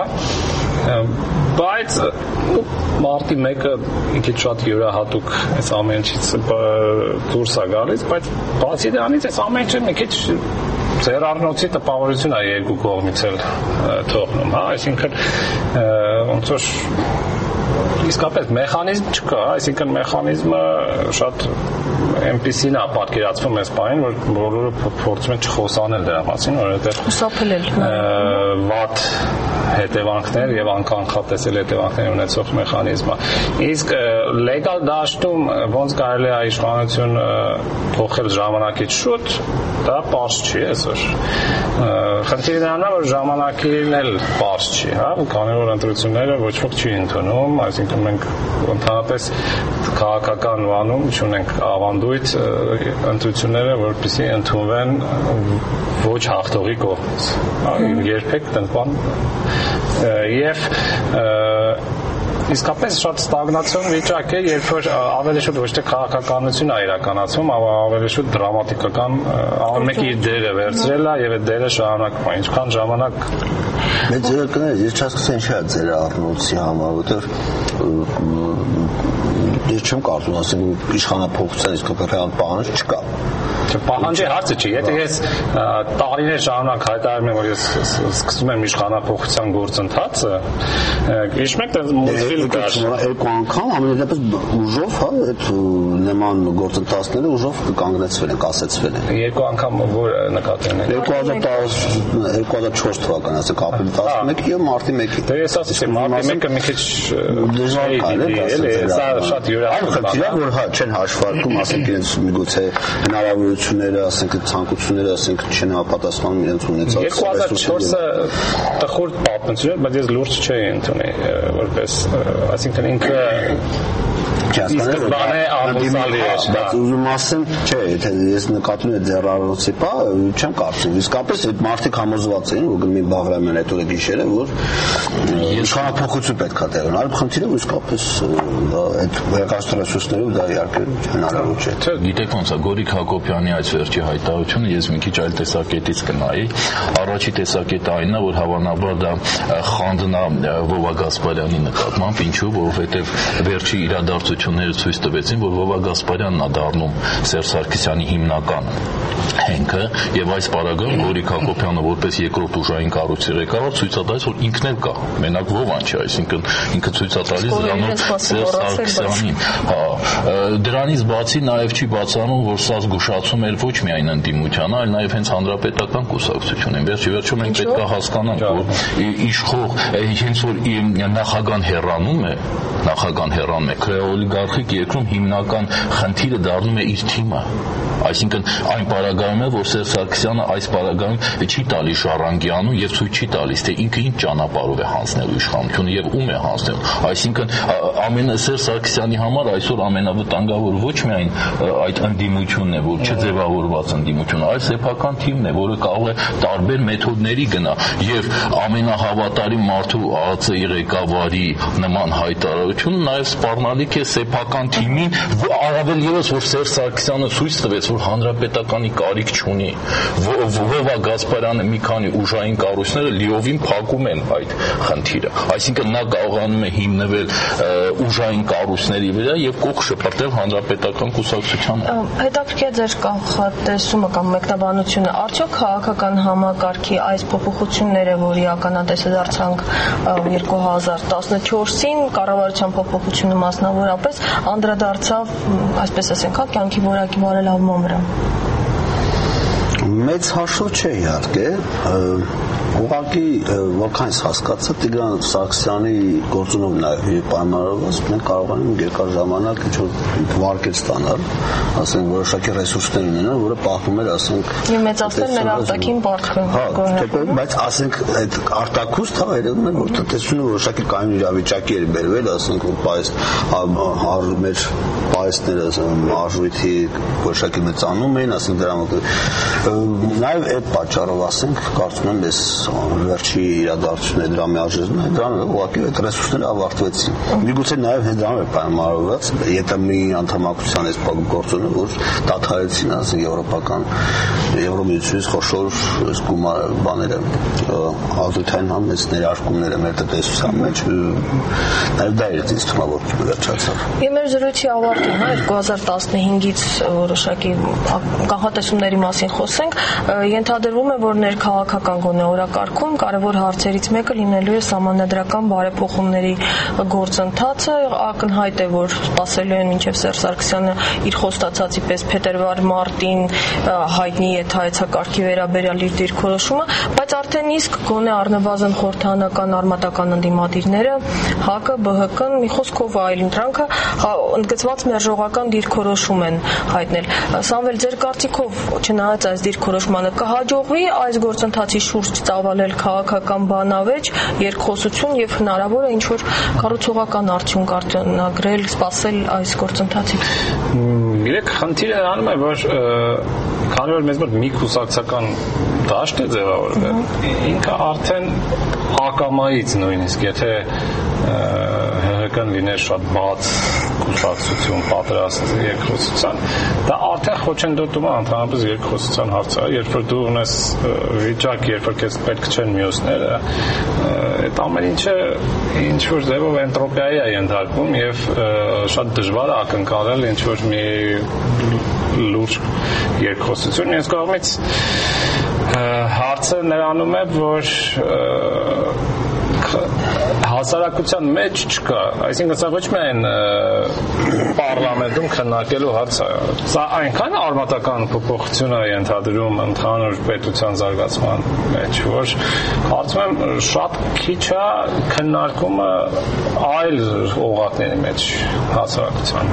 բայց մարտի մեկը մի քիչ շատ յուրահատուկ այս ամեն ինչից դուրս է գալիս, բայց բացի դրանից այս ամեն ինչը մի քիչ ձեռառնոցի տպավորություն է երկու կողմից էլ թողնում, հա, այսինքն ոնց որ իսկապես մեխանիզմ չկա, այսինքն մեխանիզմը շատ այնպիսին է պատկերացվում այս բանին, որ բոլորը փորձում են չխոսանել դրա մասին, որովհետև խուսափել վատ հետևանքներ եւ անկանխատեսել հետևանքներ ունեցող մեխանիզմ է։ Իսկ լեգալ դաշտում ոնց կարելի է իշխանություն փոխել ժամանակից շուտ, դա պարզ չի այսօր։ Խնդիրը նրան է, որ ժամանակին էլ պարզ չի, հա, քանի որ ընտրությունները ոչ ոք չի ընդունում, այսինքն մենք ընդհանրապես քաղաքական բանում չունենք ավանդույթ ընտրությունները, որպեսզի ընդունվեն ոչ հաղթողի կողմից։ Երբեք տնտբան եւ իսկապես շատ ստագնացիոն վիճակ է, երբ որ ավելի շուտ ոչ թե քաղաքականություն է իրականացվում, այլ ավելի շուտ դրամատիկական ամեն մեկի իր դերը վերցրել է եւ այդ դերը շարունակվում է։ Ինչքան ժամանակ Մեծ երեքներ, ես չհասկացա ինչի է ձեր առնոցի համար, որտեղ ես չեմ կարծում, ասենք իշխանափոխության իսկական պահանջ չկա։ Պահանջի հարցը չի, եթե ես տարիներ շարունակ հայտարարում եմ, որ ես սկսում եմ իշխանափոխության գործընթացը, հիշում եք մուլտֆիլմ կար։ Երկու անգամ ամենատեպս ուժով, հա, այդ նման գործընթացները ուժով կանգնեցվել են, կասեցվել են։ Երկու անգամ որ նկատի ունեն։ 2004 թվականին, ասենք ապրիլի 11 եւ մարտի 1-ին։ Դե ես ասեցի, մարտի 1-ը մի քիչ դժվար է, սա շատ յուրահատուկ է։ Այլ որ չեն հաշվարկում, ասենք իրենց միգուցե հնարավորությունները, ասենք ցանկությունները, ասենք չեն ապատասխանում իրենց ունեցած 2004-ը տխուր պատմություն էր, բայց ես լուրջ չէի ընդունի որպես, այսինքն ինքը բանը ամուսալի է, բայց ուզում ասեմ, չէ, եթե ես նկատում եմ ձեր առողջի պա, չեմ կարծում, իսկապես այդ մարդիկ համոզված էին, որ գնի Բաղրամյան այդ օրը գիշերը, որ իշխանափոխություն պետք է տեղի ունենա, խնդիրը իսկապես այդ վերականգնություններով դա իհարկե հնարավոր չէ։ Գիտեք ոնց է, Գորիկ Հակոբյանի այս վերջի հայտարարությունը ես մի քիչ այլ տեսակետից կնայի։ Առաջի տեսակետը այնն է, որ հավանաբար դա խանդն է Վովա Գասպարյանի նկատմամբ, եղանք, ինչու, որովհետև վերջի իրադարձությունները ցույց տվեցին, որ Վովա Գասպարյանն է դառնում Սերժ Սարգսյանի հիմնական հենքը, եւ այս պարագայում Գորիկ Հակոբյանը որպես երկրորդ ուժային կառույցի ղեկավար ցույց է տալիս, որ ինքն էլ կա, մենակ Վովան չէ, այսինքն ինքը ցույց է տալիս դրանով Սերժ Սարգսյանին։ Դրանից բացի նաեւ չի բացառում, որ սա զգուշացում էր ոչ միայն ընդդիմությանը, այլ նաեւ հենց հանրապետական կուսակցությունին։ Վերջի մենք պետք է հասկանանք, որ իշխող հենց որ նախագահան հեռանում է, քրեոլիգարխիկ երկրում հիմնական խնդիրը դառնում է իր թիմը։ Այսինքն այն պարագայում է, որ Սերժ Սարգսյանը այս պարագայում չի տալիս ժառանգյանը եւ ցույց չի տալիս, թե ինքը ինչ ճանապարհով է հանձնելու իշխանությունը եւ ում է հանձնելու։ Այսինքն Սերժ Սարգսյանի համար այսօր ամենավտանգավոր ոչ միայն այդ ընդդիմությունն է, որ չձևավորված ընդդիմությունը, այլ սեփական թիմն է, որը կարող է տարբեր մեթոդների գնա եւ ամենահավատարիմ մարդու ԱԱՑ-ի ղեկավարի նման հայտարարությունը նաեւ սպառնալիք է սեփական թիմին, առավել եւս որ Սերժ Սարգսյանը ցույց տվեց, որ հանրապետականի կարիք չունի։ Վովա Գասպարյանը մի քանի ուժային կառույցները լիովին փակում են այդ խնդիրը։ Այսինքն նա կարողանում է հիմնվել ուժային կառույցների վրա եւ կողք շպրտել հանրապետական կուսակցությանը։ Հետաքրքիր է ձեր կանխատեսումը կամ մեկնաբանությունը, արդյոք քաղաքական համակարգի այս փոփոխությունները, որ իրականատեսը դարձանք 2014-ին, կառավարության փոփոխությունը մասնավորապես անդրադարձավ, այսպես ասենք, կյանքի որակի բարելավման վրա։ Մեծ հաշվով չէ իհարկե, ուղղակի որքան ես հասկացա Տիգրան Սարգսյանի գործունով նաև պայմանավորված մենք կարողանում երկար ժամանակ ինչ-որ վարկեր ստանալ, ասենք որոշակի ռեսուրսներ ունենալ, որը պահվում էր, ասենք մեծացնել մեր արտաքին պարտքը։ Բայց ասենք այդ արտաքուստ երևում է, որ տնտեսությունը որոշակի կայուն իրավիճակի էր բերվել, ասենք որ մեր պայեսները արժույթի որոշակի մեծանում էին, ասենք դրա նաև այդ պատճառով ասենք կարծում եմ ես վերջի իրադարձությունները դրա միաժամանակ դրան ուղղակի այդ ռեսուրսները ավարտվեցին։ Միգուցե նաև հենց դրան է պայմանավորված ԵՏՄ-ի անդամակցության այս գործոնը, որ դադարեցին ասենք եվրոպական Եվրոմիությունից խոշոր բաները ազգային համես ներարկումները մեր տնտեսության մեջ նաև դա էր ինձ թվում որ վերջացավ։ Մեր զրույցի ավարտին 2015-ից որոշակի կանխատեսումների մասին խոսենք, ենթադրվում է, որ ներքաղաքական գոնե օրակարգում կարևոր հարցերից մեկը լինելու է սահմանադրական բարեփոխումների գործընթացը, ակնհայտ է, որ սպասելու են մինչև Սերժ Սարգսյանը իր խոստացածի պես փետրվար-մարտին հայտնի է հայեցակարգի վերաբերյալ իր դիրքորոշումը, բայց արդեն իսկ գոնե առնվազն խորհրդանական արմատական ընդդիմադիրները, ՀԱԿ-ը, ԲՀԿ-ն մի խոսքով այլ ընտրանքը ընդգծված մերժողական դիրքորոշում են հայտնել։ Սամվել, ձեր կարծիքով չնայած այս դիրքորոշմանը կհաջողվի այս գործընթացի շուրջ ծավալել քաղաքական բանավեճ, երկխոսություն եւ հնարավոր է ինչ-որ կառուցողական արդյունք արձանագրել, սպասել այս գործընթացից։ Գիտեք, խնդիրը նրանում է, որ քանի որ մեզ մոտ մի կուսակցական դաշտ է ձևավորվել, ինքը արդեն ակամայից նույնիսկ, եթե ՀՀԿ-ն լիներ շատ բաց կուսակցություն, պատրաստ երկխոսության, դա արդեն խոչընդոտում է ընդհանրապես երկխոսության հարցը, երբ որ դու ունես վիճակ, երբ որ քեզ պետք չեն մյուսները, այդ ամեն ինչը ինչ-որ ձևով էնտրոպիայի է ենթարկվում եւ շատ դժվար է ակնկալել ինչ-որ մի լուրջ երկխոսություն։ Մյուս կողմից հարցը նրանում է, որ հասարակության մեջ չկա, այսինքն սա ոչ միայն պարլամենտում քննարկելու հարց է, սա այնքան արմատական փոփոխություն է ենթադրում ընդհանուր պետության զարգացման մեջ, որ կարծում եմ շատ քիչ է քննարկումը այլ օղակների մեջ հասարակության,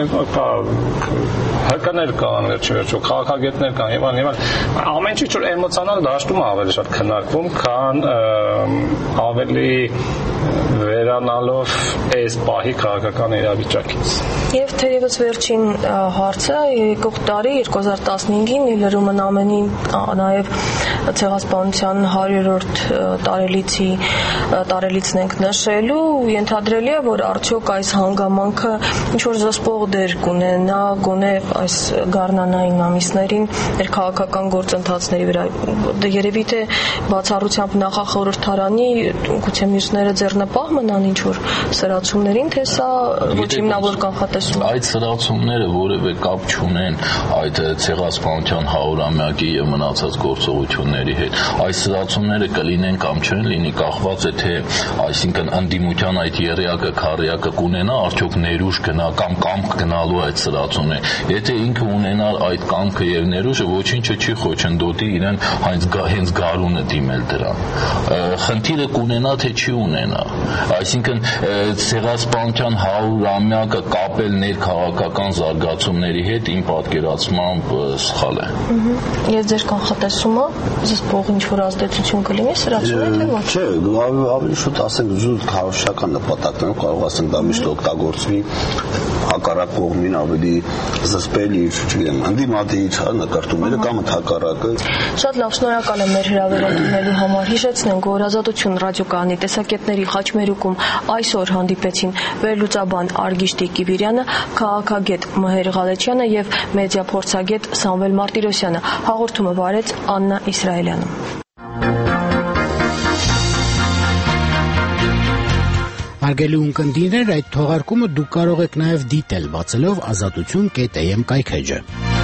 ՀԿ-ներ կան, վերջիվերջո քաղաքագետներ կան եւ այլն, ամեն ինչ որ էմոցիոնալ դաշտում է ավելի շատ քննարկվում, քան ավելի վերանալով այս պահի քաղաքական իրավիճակից։ Եվ թերևս վերջին հարցը եկող տարի 2015-ին լրումն ամենի նաև ցեղասպանության 100-րդ տարելիցն ենք նշելու, ենթադրելի է, որ արդյոք այս հանգամանքը ինչ-որ զսպող դեր կունենա գոնե այս գարնանային ամիսներին ներքաղաքական գործընթացների վրա։ Երևի թե բացառությամբ նախախորհրդարանի գուցե մյուսները ձեռնարկել նշանապահ մնան ինչ որ սրացումներին, թե սա ոչ հիմնավոր կանխատեսում է։ Այդ սրացումները որևէ կապ չունեն այդ ցեղասպանության 100-ամյակի եւ մնացած գործողությունների հետ։ Այս սրացումները կլինեն կամ չեն լինի, կախված է թե այսինքն ընդդիմության այդ երեակը քարյակը կունենա արդյոք ներուժ գնա կամ կամք գնալու այդ սրացումները։ Եթե ինքը ունենար այդ կամքը եւ ներուժը, ոչինչը չի խոչընդոտի իրեն հենց գարունը դիմել դրան։ Խնդիրը կունենա թե չի ունենա։ Այսինքն ցեղասպանության 100-ամյակը կապել ներքաղաքական զարգացումների հետ իմ պատկերացմամբ սխալ է։ Ես ձեր կանխատեսումը զսպող ինչ որ ազդեցություն կլինի սրացումից թե ոչ։ Չէ, ավելի շուտ ասենք զուտ քարոշչական նպատակներով կարող ասենք դա միշտ օգտագործվի հակառակ կողմին ավելի զսպել իր, չգիտեմ, ընդդիմադիր նկարտումները կամ հակառակը։ Շատ լավ, շնորհակալ եմ մեր հրավերատունելու համար։ Հիշեցնենք, որ Ազատություն ռադիոկայանի տեսակետների խաչմերուկում այսօր հանդիպեցին վերլուծաբան Արգիշտի Կիբիրյանը, քաղաքագետ Մհեր Ղալեչյանը եւ մեդիա փորձագետ Սամվել Մարտիրոսյանը։ Հաղորդումը վարեց Աննա Իսրայելյանը։ Հարգելի ունկնդիրներ, այդ թողարկումը դուք կարող եք նաև դիտել բացելով azatutun.am կայքեջը։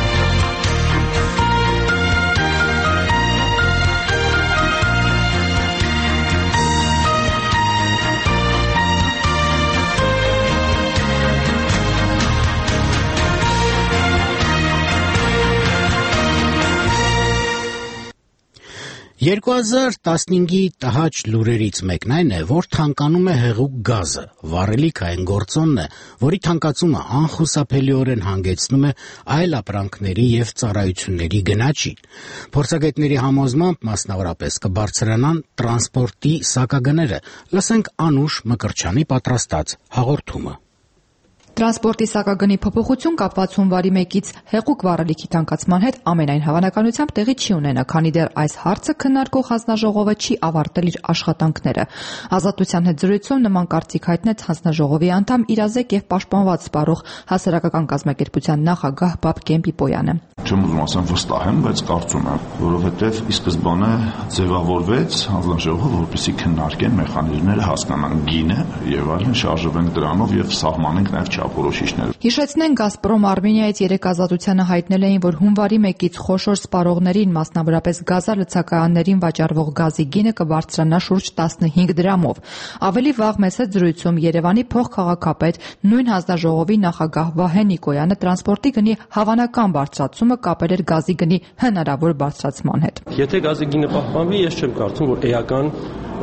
«2015-ի տհաճ լուրերից մեկն այն է, որ թանկանում է հեղուկ գազը, վառելիք այն գործոնն է, որի թանկացումը անխուսափելիորեն հանգեցնում է այլ ապրանքների և ծառայությունների գնաճին։ Փորձագետների համոզմամբ մասնավորապես կբարձրանան տրանսպորտի սակագները։ Լսենք Անուշ Մկրտչյանի պատրաստած հաղորդումը։ Տրանսպորտի սակագնի փոփոխություն կապված հունվարի 1-ից հեղուկ վառելիքի թանկացման հետ ամենայն հավանականությամբ տեղի չի ունենա, քանի դեռ այս հարցը քննարկող հանձնաժողովը չի ավարտել իր աշխատանքները։ Ազատության հետ զրույցում նման կարծիք հայտնեց հանձնաժողովի անդամ իրազեկ եւ պաշտպանված սպառող հասարակական կազմակերպության նախագահ Բաբկեն Պիպոյանը։ Չեմ ուզում ասեմ վստահ եմ, բայց կարծում եմ, որովհետև ի սկզբանե ձևավորվեց հանձնաժողովը, որպեսզի քննարկեն մեխանիզմները, հասկանան գինը եւ այլն, շարժվենք դրանով եւ սահմանենք նաեւ չափորոշիչները։ Հիշեցնենք, Գազպրոմ Արմենիայից երեք Ազատությանը հայտնել էին, որ հունվարի 1-ից խոշոր սպառողներին, մասնավորապես գազալցակայաններին վաճառվող գազի գինը կբարձրանա շուրջ 15 դրամով։ Ավելի վաղ մեծ զրույցում Երևանի փոխքաղաքապետ, նույն հանձնաժողովի նախագահ Վահե Նիկոյանը տրանսպորտի գնի հավանական բարձրացումը կապել էր գազի գնի հնարավոր բարձրացման հետ։ Եթե գազի գինը պահպանվի, ես չեմ կարծում, որ էական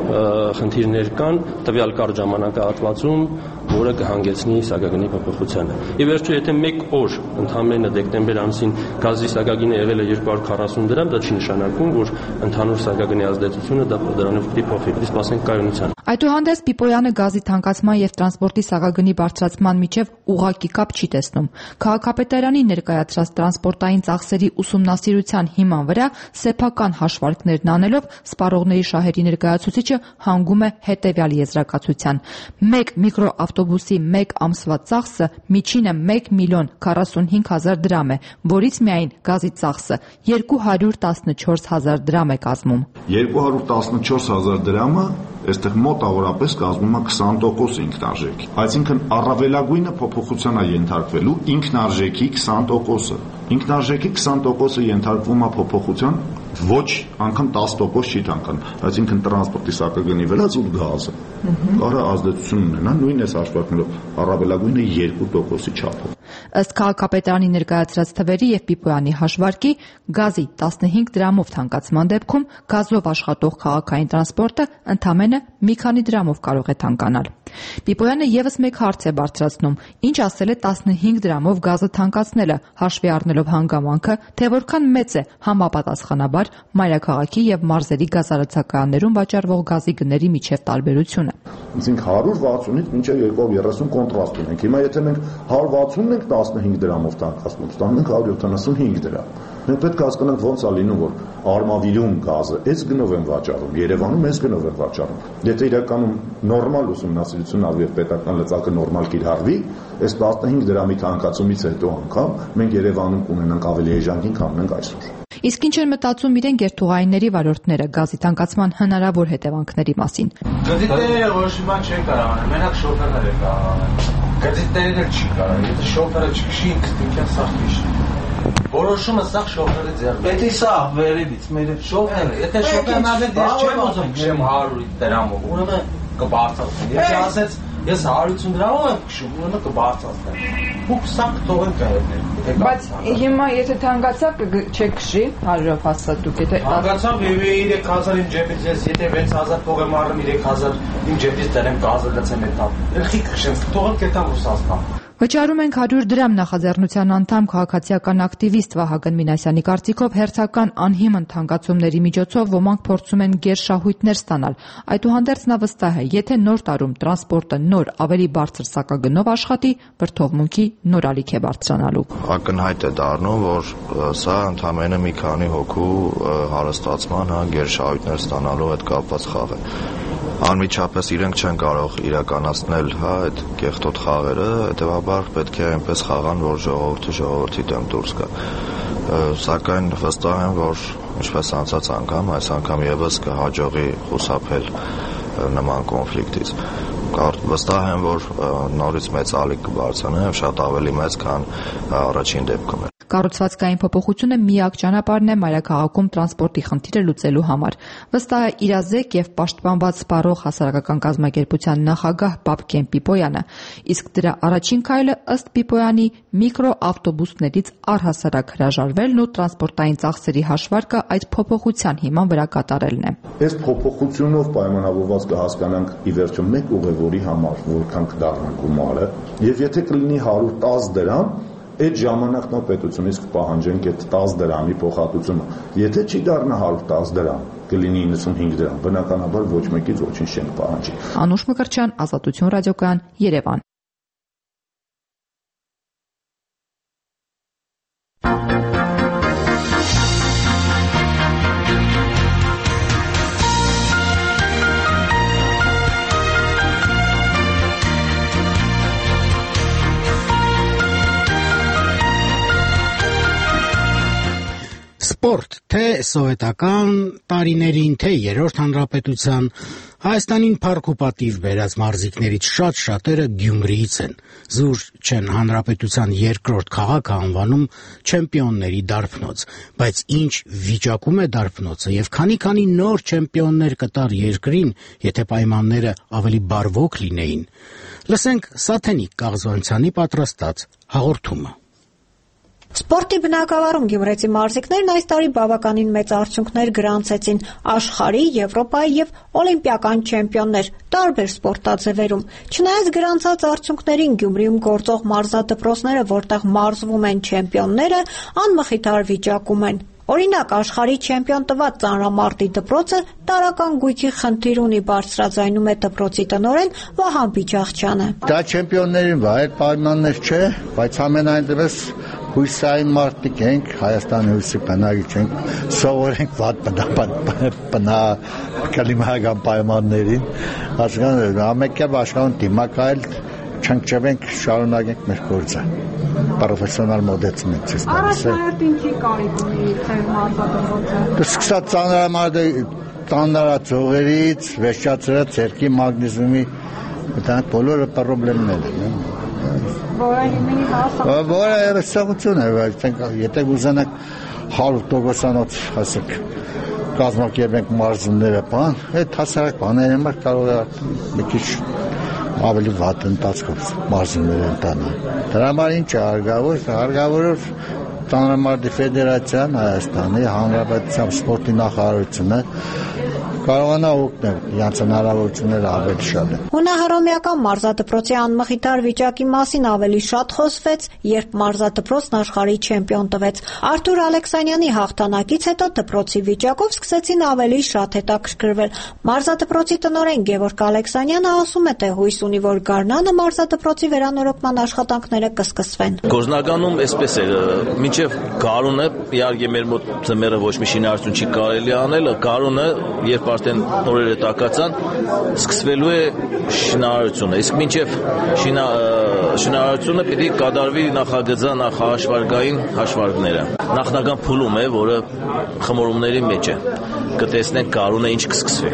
խնդիրներ կան տվյալ կարճ ժամանակահատվածում, որը կհանգեցնի սակագնի փոփոխությանը։ Ի վերջո, եթե մեկ օր ընդամենը դեկտեմբեր ամսին գազի սակագինը եղել է 240 դրամ, դա չի նշանակում, որ ընդհանուր սակագնի ազդեցությունը դրանով պիտի փոխվի, պիտի սպասենք կայունությանը։ Այդուհանդերձ Պիպոյանը գազի թանկացման եւ տրանսպորտի սակագնի բարձրացման միջև ուղղակի կապ չի տեսնում։ Քաղաքապետարանի ներկայացրած տրանսպորտային ծախսերի ուսումնասիրության հիման վրա սեփական հաշվարկներն անելով սպառողների շահերի ներկայացուցիչը հանգում է հետեւյալ եզրակացության. մեկ միկրոավտոբուսի մեկ ամսվա ծախսը միջինը 1,045,000 դրամ է, որից միայն գազի ծախսը 214,000 դրամ է կազմում։ 214,000 դրամը այստեղ մոտավորապես կազմում է 20% ինքնարժեքի։ Այսինքն առավելագույնը փոփոխության է ենթարկվելու ինքնարժեքի 20%-ը։ Ինքնարժեքի 20%-ը ենթարկվում է փոփոխության, ոչ անգամ 10% չի թանկանում, այսինքն տրանսպորտի սակագնի վրա զուտ գազը կարա ազդեցություն ունենա նույն այս հաշվարկներով առավելագույնը 2%-ի չափով։ Ըստ քաղաքապետարանի ներկայացրած թվերի եւ Պիպոյանի հաշվարկի, գազի 15 դրամով թանկացման դեպքում գազով աշխատող քաղաքային տրանսպորտը ընդամենը մի քանի դրամով կարող է թանկանալ։ Պիպոյանը եւս մեկ հարց է բարձրացնում. ինչ ասել է 15 դրամով գազը թանկացնելը, հաշվի առնելով հանգամանքը, թե որքան մեծ է համապատասխանաբար մայրաքաղաքի եւ մարզերի գազալցակայաններում վաճառվող գազի գների միջև տարբերությունը։ Իսկ 160-ից մինչև 230 կոնտրաստ ունենք։ Հիմա եթե մենք 160-ն ենք 15 դրամով թանկացնում, ստանում ենք 175 դրամ։ Մենք պետք է հասկանանք ոնց է լինում, որ Արմավիրում գազը այս գնով են վաճառում, Երևանում այս գնով են վաճառում։ Եթե իրականում նորմալ ուսումնասիրություն արվի եւ պետական լծակը նորմալ կիրառվի, այս 15 դրամի թանկացումից հետո անգամ մենք Երևանում կունենանք ավելի էժան գին, քան ունենք այսօր։ Իսկ ինչ են մտածում իրեն գերթուղայինների վարորդները գազի թանկացման հնարավոր հետևանքների մասին։ Գազիտները ոչ մի բան չեն կարող անել, մենակ շոֆերները կարող անեն։ Գազիտները չի կարող, եթե շոֆերը չքշի, ինքնին սախտիշ։ Որոշումը սա շոֆերի ձեռքից։ Պետք է սա վերևից մեր շոֆերը, եթե շոֆերն ասել ես չեմ ուզում քշեմ 100 դրամով, ուրեմն կբարձրացնի։ Եթե ասեց ես 150 դրամով եմ քշում, ուրեմն կբարձրացնի։ Ու սա կթողենք այդներ։ Բայց հիմա եթե թանկացավ չեք քշի 100-ով հաստատուկ, եթե թանկացավ եւ 3000 իմ ջեբից ես եթե 6000 փողեմ առնեմ 3000 իմ ջեբից դրեմ գազը գցեմ այդտեղ։ Ելքի քշեմ, թողենք այդտեղ Ռուսաստան։ Վճարում ենք 100 դրամ նախաձեռնության անդամ քաղաքացիական ակտիվիստ Վահագն Մինասյանի կարծիքով հերթական անհիմն թանկացումների միջոցով ոմանք փորձում են գերշահույթներ ստանալ։ Այդուհանդերձ նա վստահ է, եթե նոր տարում տրանսպորտը նոր ավելի բարձր սակագնով աշխատի, վրթովմունքի նոր ալիք է բարձրանալու։ Ակնհայտ է դառնում, որ սա ընդամենը մի քանի հոգու հարստացման, գերշահույթներ ստանալու հետ կապված խաղ է։ Անմիջապես իրենք չեն կարող իրականացնել այդ կեղտոտ խաղերը, հետևաբար պետք է այնպես խաղան, որ ժողովուրդը ժողովրդի դեմ դուրս գա։ Սակայն վստահ եմ, որ ինչպես անցած անգամ, այս անգամ եւս կհաջողի խուսափել նման կոնֆլիկտից։ Վստահ եմ, որ նորից մեծ ալիք կբարձրանա, շատ ավելի մեծ, քան առաջին դեպքում էր։ Կառուցվածքային փոփոխությունը միակ ճանապարհն է մայրաքաղաքում տրանսպորտի խնդիրը լուծելու համար։ Վստահ է իրազեկ եւ պաշտպանված սպառող հասարակական կազմակերպության նախագահ Բաբկեն Պիպոյանը, իսկ դրա առաջին քայլը ըստ Պիպոյանի միկրոավտոբուսներից առհասարակ հրաժարվելն ու տրանսպորտային ծախսերի հաշվարկը այդ փոփոխության հիման վրա կատարելն է։ Այս փոփոխությունով պայմանավորված կհասկանանք ի վերջո մեկ ուղևորի համար որքան կդառնա գումարը, եւ եթե կլինի 110 դրամ, այդ ժամանակ նոր պետությունից կպահանջենք այդ 10 դրամի փոխհատուցումը։ Եթե չի դառնա 110 դրամ, կլինի 95 դրամ, բնականաբար ոչ մեկից ոչինչ չենք պահանջի։ Անուշ Մկրտչյան, Ազատություն ռադիոկայան, Երևան։ Սպորտ, թե սովետական տարիներին, թե երրորդ հանրապետության, Հայաստանին փառք ու պատիվ բերած մարզիկներից շատ-շատերը Գյումրիից են։ Զուր չեն հանրապետության երկրորդ քաղաքը անվանում չեմպիոնների դարբնոց, բայց ինչ վիճակում է դարբնոցը եւ քանի նոր չեմպիոններ կտար երկրին, եթե պայմանները ավելի բարվոք լինեին։ Լսենք Սաթենիկ Կաղզոնցյանի պատրաստած հաղորդումը։ Սպորտի բնագավառում գյումրեցի մարզիկներն այս տարի բավականին մեծ արդյունքներ գրանցեցին աշխարհի, Եվրոպայի եւ օլիմպիական չեմպիոններ տարբեր սպորտաձևերում։ Չնայած գրանցած արդյունքներին Գյումրիում գործող մարզադպրոցները, որտեղ մարզվում են չեմպիոնները, անմխիթար վիճակում են։ Օրինակ, աշխարհի չեմպիոն տված Ծանրամարտի դպրոցը տարրական գույքի խնդիր ունի, բարձրաձայնում է դպրոցի տնօրեն Վահան Բիջախչյանը։ Դա չեմպիոններին վայր պայմաններ չէ, բայց ամենայնպես հույսային մարդիկ ենք, Հայաստանի հույսի բնակիչ ենք, սովորենք վատ կլիմայական պայմաններին, ամենքեւ աշխարհում դիմակայել չնչվենք, շարունակենք մեր գործը։ Պրոֆեսիոնալ մոդեցում ենք ցույց տալիս։ Առաջնահերթ ինչի կարիք ունի ձեր մարզադպրոցը։ Սկսած ծանրաձողերից, վերջացրած ցերկի մագնիզիումի, դա բոլորը խնդիրներ են։ Որը հիմնի հասարակ։ Որը երեսակցություն է, եթե ուզենակ 100%-անոց հասեք կազմակերպենք մարզումները, այդ հասարակ բաների համար կարող է մի քիչ ավելի վատ ընթացքով մարզումներ ընտանա։ Դրա համար ինչ է հարգավոր Ծանրամարտի ֆեդերացիան Հայաստանի Հանրապետության սպորտի նախարարությունը կարողանա օգնել, իրենց հնարավորությունները ավելի շատ են։ Հունահռոմեական մարզադպրոցի անմխիթար վիճակի մասին ավելի շատ խոսվեց, երբ մարզադպրոցն աշխարհի չեմպիոն տվեց։ Արթուր Ալեքսանյանի հաղթանակից հետո դպրոցի վիճակով սկսեցին ավելի շատ հետաքրքրվել։ Մարզադպրոցի տնօրեն Գևորգ Ալեքսանյանը ասում է, թե հույս ունի, որ գարնանը մարզադպրոցի վերանորոգման աշխատանքները կսկսվեն։ Գործնականում այսպես է, մինչև գարունը, իհարկե մեր մոտ ձմեռը ոչ մի շինարարություն չի կարելի անել, գարունը երբ արդեն օրերը տակացան, սկսվելու է շինարարությունը։ Իսկ մինչև շինարարությունը պիտի կատարվի նախագծան նախահաշվարկային հաշվարկները։ Նախնական փուլում է, որը խմորումների մեջ է։ Կտեսնենք գարունը ինչ կսկսվի։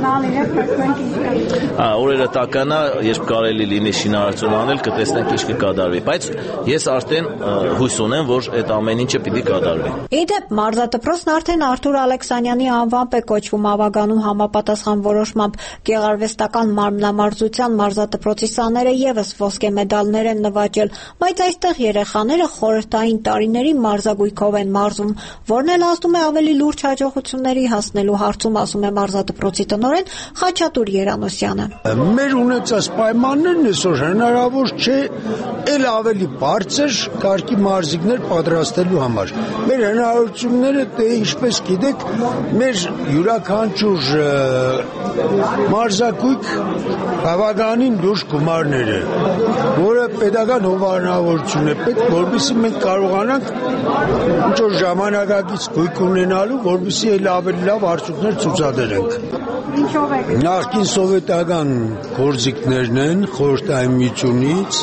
Օրերը տականա, երբ կարելի լինի շինարարություն անել, կտեսնենք ինչ կկատարվի, բայց ես արդեն հույս ունեմ, որ այդ ամեն ինչը պիտի կատարվի։ Իդեպ մարզադպրոցն արդեն Արթուր Ալեքսանյանի անվամբ է կոչվում ավագանու համապատասխան որոշմամբ։ Գեղարվեստական մարմնամարզության մարզադպրոցի սաները եւս ոսկե մեդալներ են նվաճել, բայց այստեղ երեխաները խորհրդային տարիների մարզագույքով են մարզում, որն էլ ազդում է ավելի լուրջ հաջողությունների հասնելու հարցում, ասում է մարզադպրոցի տնօրեն Խաչատուր Երանոսյանը։ Մեր ունեցած պայմաններն այսօր հնարավոր չէ էլ ավելի բարձր կարգի մարզիկներ պատրաստելու համար։ Մեր հնարավորությունները դե ինչպես գիտեք, մեր յուրաքանչյուր մարզակույք բավականին լուրջ գումարներ է, որը պետական հովանավորություն է պետք, որովհետեւ մենք կարողանանք ինչ-որ ժամանակակից գույք ունենալու, որովհետեւ ավելի լավ արդյունքներ ցուցադրենք։ Ինչով է։ Նախկին սովետական գործիքներն են խորհրդային միությունից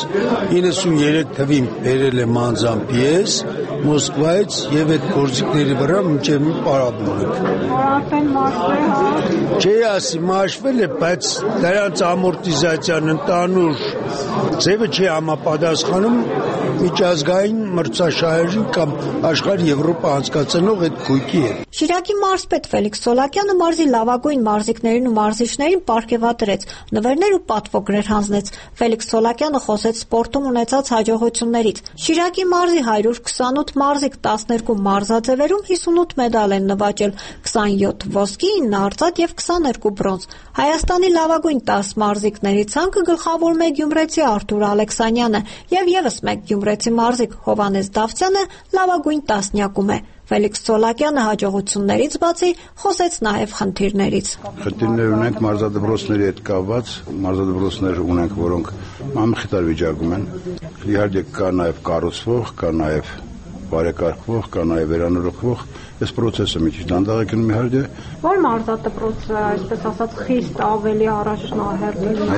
93 թվին բերել եմ անձամբ ես Մոսկվայից եւ այդ գործիքների վրա մինչեւ մի պարաբոլ ենք։ Արդեն մաշվել է։ Չի ասի մաշվել է, բայց դրանց ամորտիզացիան întանուր ձևը չի համապատասխանում միջազգային մրցաշահերին կամ աշխարհ Եվրոպա անցկացնող այդ գույքի հետ։ Շիրակի մարզպետ Ֆելիքս Սոլակյանը մարզի լավագույն մարզիկներին ու մարզիչներին պարգևատրեց, նվերներ ու պատվոգրեր հանձնեց։ Ֆելիքս Սոլակյանը խոսեց սպորտում ունեցած հաջողություններից։ Շիրակի մարզի 128 մարզիկ 12 մարզաձևերում 58 մեդալ են նվաճել, 27 ոսկի, 9 արծաթ եւ 22 բրոնզ։ Հայաստանի լավագույն 10 մարզիկների ցանկը գլխավորում է գյումրեցի Արթուր Ալեքսանյանը եւ եւս մեկ գյումրեցի մարզիկ Հովանես Դավթյանը լավագույն տասնյակում է։ Ֆելիքս Սոլակյանը հաջողություններից բացի խոսեց նաև խնդիրներից։ Խնդիրներ ունենք մարզադպրոցների հետ կապված, մարզադպրոցներ ունենք, որոնք անխիթար վիճակում են։ Իհարկե կա նաև կառուցվող, կա նաև բարեկարգվող, կա նաև վերանորոգվող, այս process-ը մի քիչ դանդաղ է գնում իհարկե։ Որ մարզադպրոցը, այսպես ասած, խիստ ավելի առաջնահերթ է։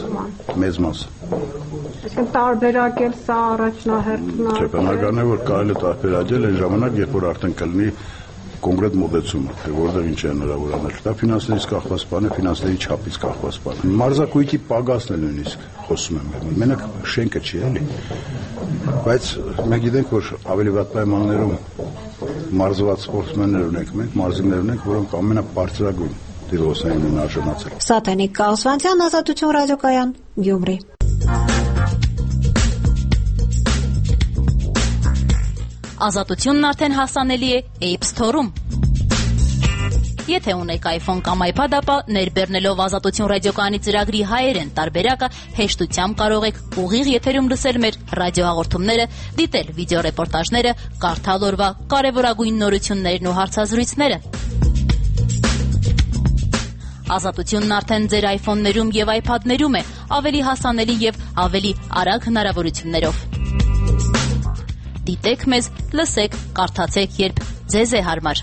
Մեծ մաս։ Այսինքն տարբերակել սա առաջնահերթն է։ Չէ, բնական է, որ կարելի է տարբերակել այն ժամանակ, երբ որ արդեն կլինի կոնկրետ մոտեցումը, թե որտեղ ինչ է հնարավոր անել։ Դա ֆինանսներից կախված բան է, ֆինանսների չափից կախված բան է։ Մարզակույքի պակասն է նույնիսկ խոսում եմ։ Մենակ շենքը չի էլի։ Բայց մենք գիտենք, որ ավելի վատ պայմաններում մարզված սպորտսմեններ ունենք, մենք մարզիկներ ունենք, որոնք ամենաբարձրագույն դիվորսային են արժանացել։ Սաթենիկ Կալսվանցյան, Ազատություն ռադիոկայան, Գյումրի։ Ազատությունն արդեն հասանելի է App Store-ում։ Եթե ունեք iPhone կամ iPad, ապա ներբեռնելով Ազատություն ռադիոկայանի ծրագրի հայերեն տարբերակը հեշտությամբ կարող եք ուղիղ եթերում լսել մեր ռադիոհաղորդումները, դիտել վիդեոռեպորտաժները, կարդալ օրվա կարևորագույն նորություններն ու հարցազրույցները։ Ազատությունն արդեն ձեր iPhone-ներում եւ iPad-ներում է, ավելի հասանելի եւ ավելի արագ հնարավորություններով։ Դիտեք մեզ, լսեք, կարդացեք, երբ ձեզ է հարմար։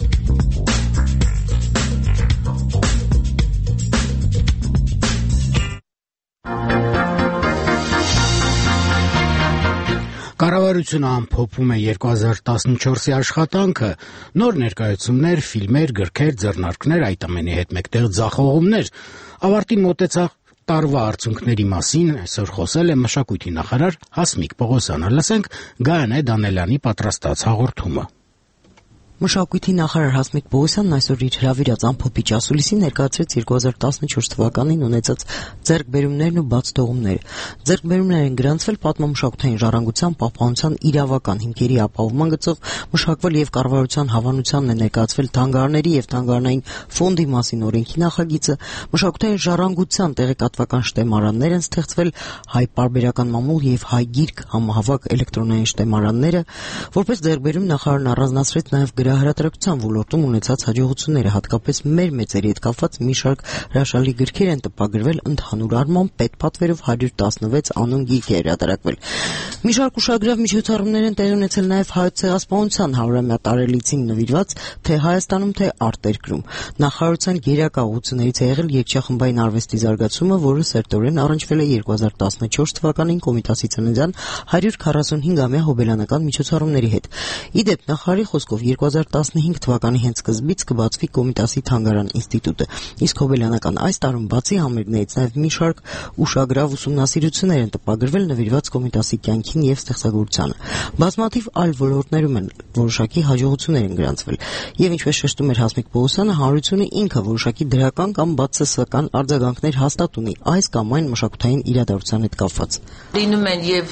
Կառավարությունը ամփոփում է 2014-ի աշխատանքը, նոր ներկայացումներ, ֆիլմեր, գրքեր, ձեռնարկներ, այդ ամենի հետ մեկտեղ ձախողումներ։ Ավարտին մոտեցավ տարվա արդյունքների մասին այսօր խոսել է մշակույթի նախարար Հասմիկ Պողոսյանը։ Լսենք Գայանե Դանելյանի պատրաստած հաղորդումը։ Մշակույթի նախարար Հասմիկ Պողոսյանն այսօր իր հրավիրած ամփոփիչ ասուլիսին ներկայացրեց 2014 թվականին ունեցած ձեռքբերումներն ու բացթողումները։ Ձեռքբերումներ են գրանցվել պատմամշակութային ժառանգության պահպանության իրավական հիմքերի ապահովման գծով, մշակվել եւ կառավարության հավանությանն է ներկայացվել թանգարանների եւ թանգարանային ֆոնդի մասին օրենքի նախագիծը, մշակութային ժառանգության տեղեկատվական շտեմարաններ են ստեղծվել, հայ պարբերական մամուլ եւ հայ գիրք համահավաք էլեկտրոնային շտեմարանները, որպես ձեռքբերում նախարարն առանձնացրեց նաեւ գերահրատարակության ոլորտում ունեցած հաջողությունները, հատկապես մեր մեծերի հետ կապված մի շարք հրաշալի գրքեր են տպագրվել, ընդհանուր առմամբ պետպատվերով 116 անուն գիրք է հրատարակվել։ Մի շարք ուշագրավ միջոցառումներ են տեղի ունեցել նաև Հայոց ցեղասպանության 100-ամյա տարելիցին նվիրված թե Հայաստանում, թե արտերկրում։ Նախարարության գերակա ուղղություններից է եղել երգչախմբային արվեստի զարգացումը, որը սերտորեն առնչվել է 2014 թվականին Կոմիտասի ծննդյան 145-ամյա հոբելյանական միջոցառումների հետ։ Իդեպ նախարարի խոսքով 2015 թվականի հենց սկզբից կբացվի Կոմիտասի թանգարան ինստիտուտը, իսկ հոբելյանական այս տարում բացի համերգներից նաև մի շարք ուշագրավ ուսումնասիրություններ են տպագրվել նվիրված Կոմիտասի կյանքին եւ ստեղծագործությանը։ Բազմաթիվ այլ ոլորտներում են որոշակի հաջողություններ են գրանցվել, եւ ինչպես շեշտում էր Հասմիկ Պողոսյանը, հանրությունը ինքը որոշակի դրական կամ բացասական արձագանքներ հաստատ ունի այս կամ այն մշակութային իրադարձության հետ կապված։ Լինում են եւ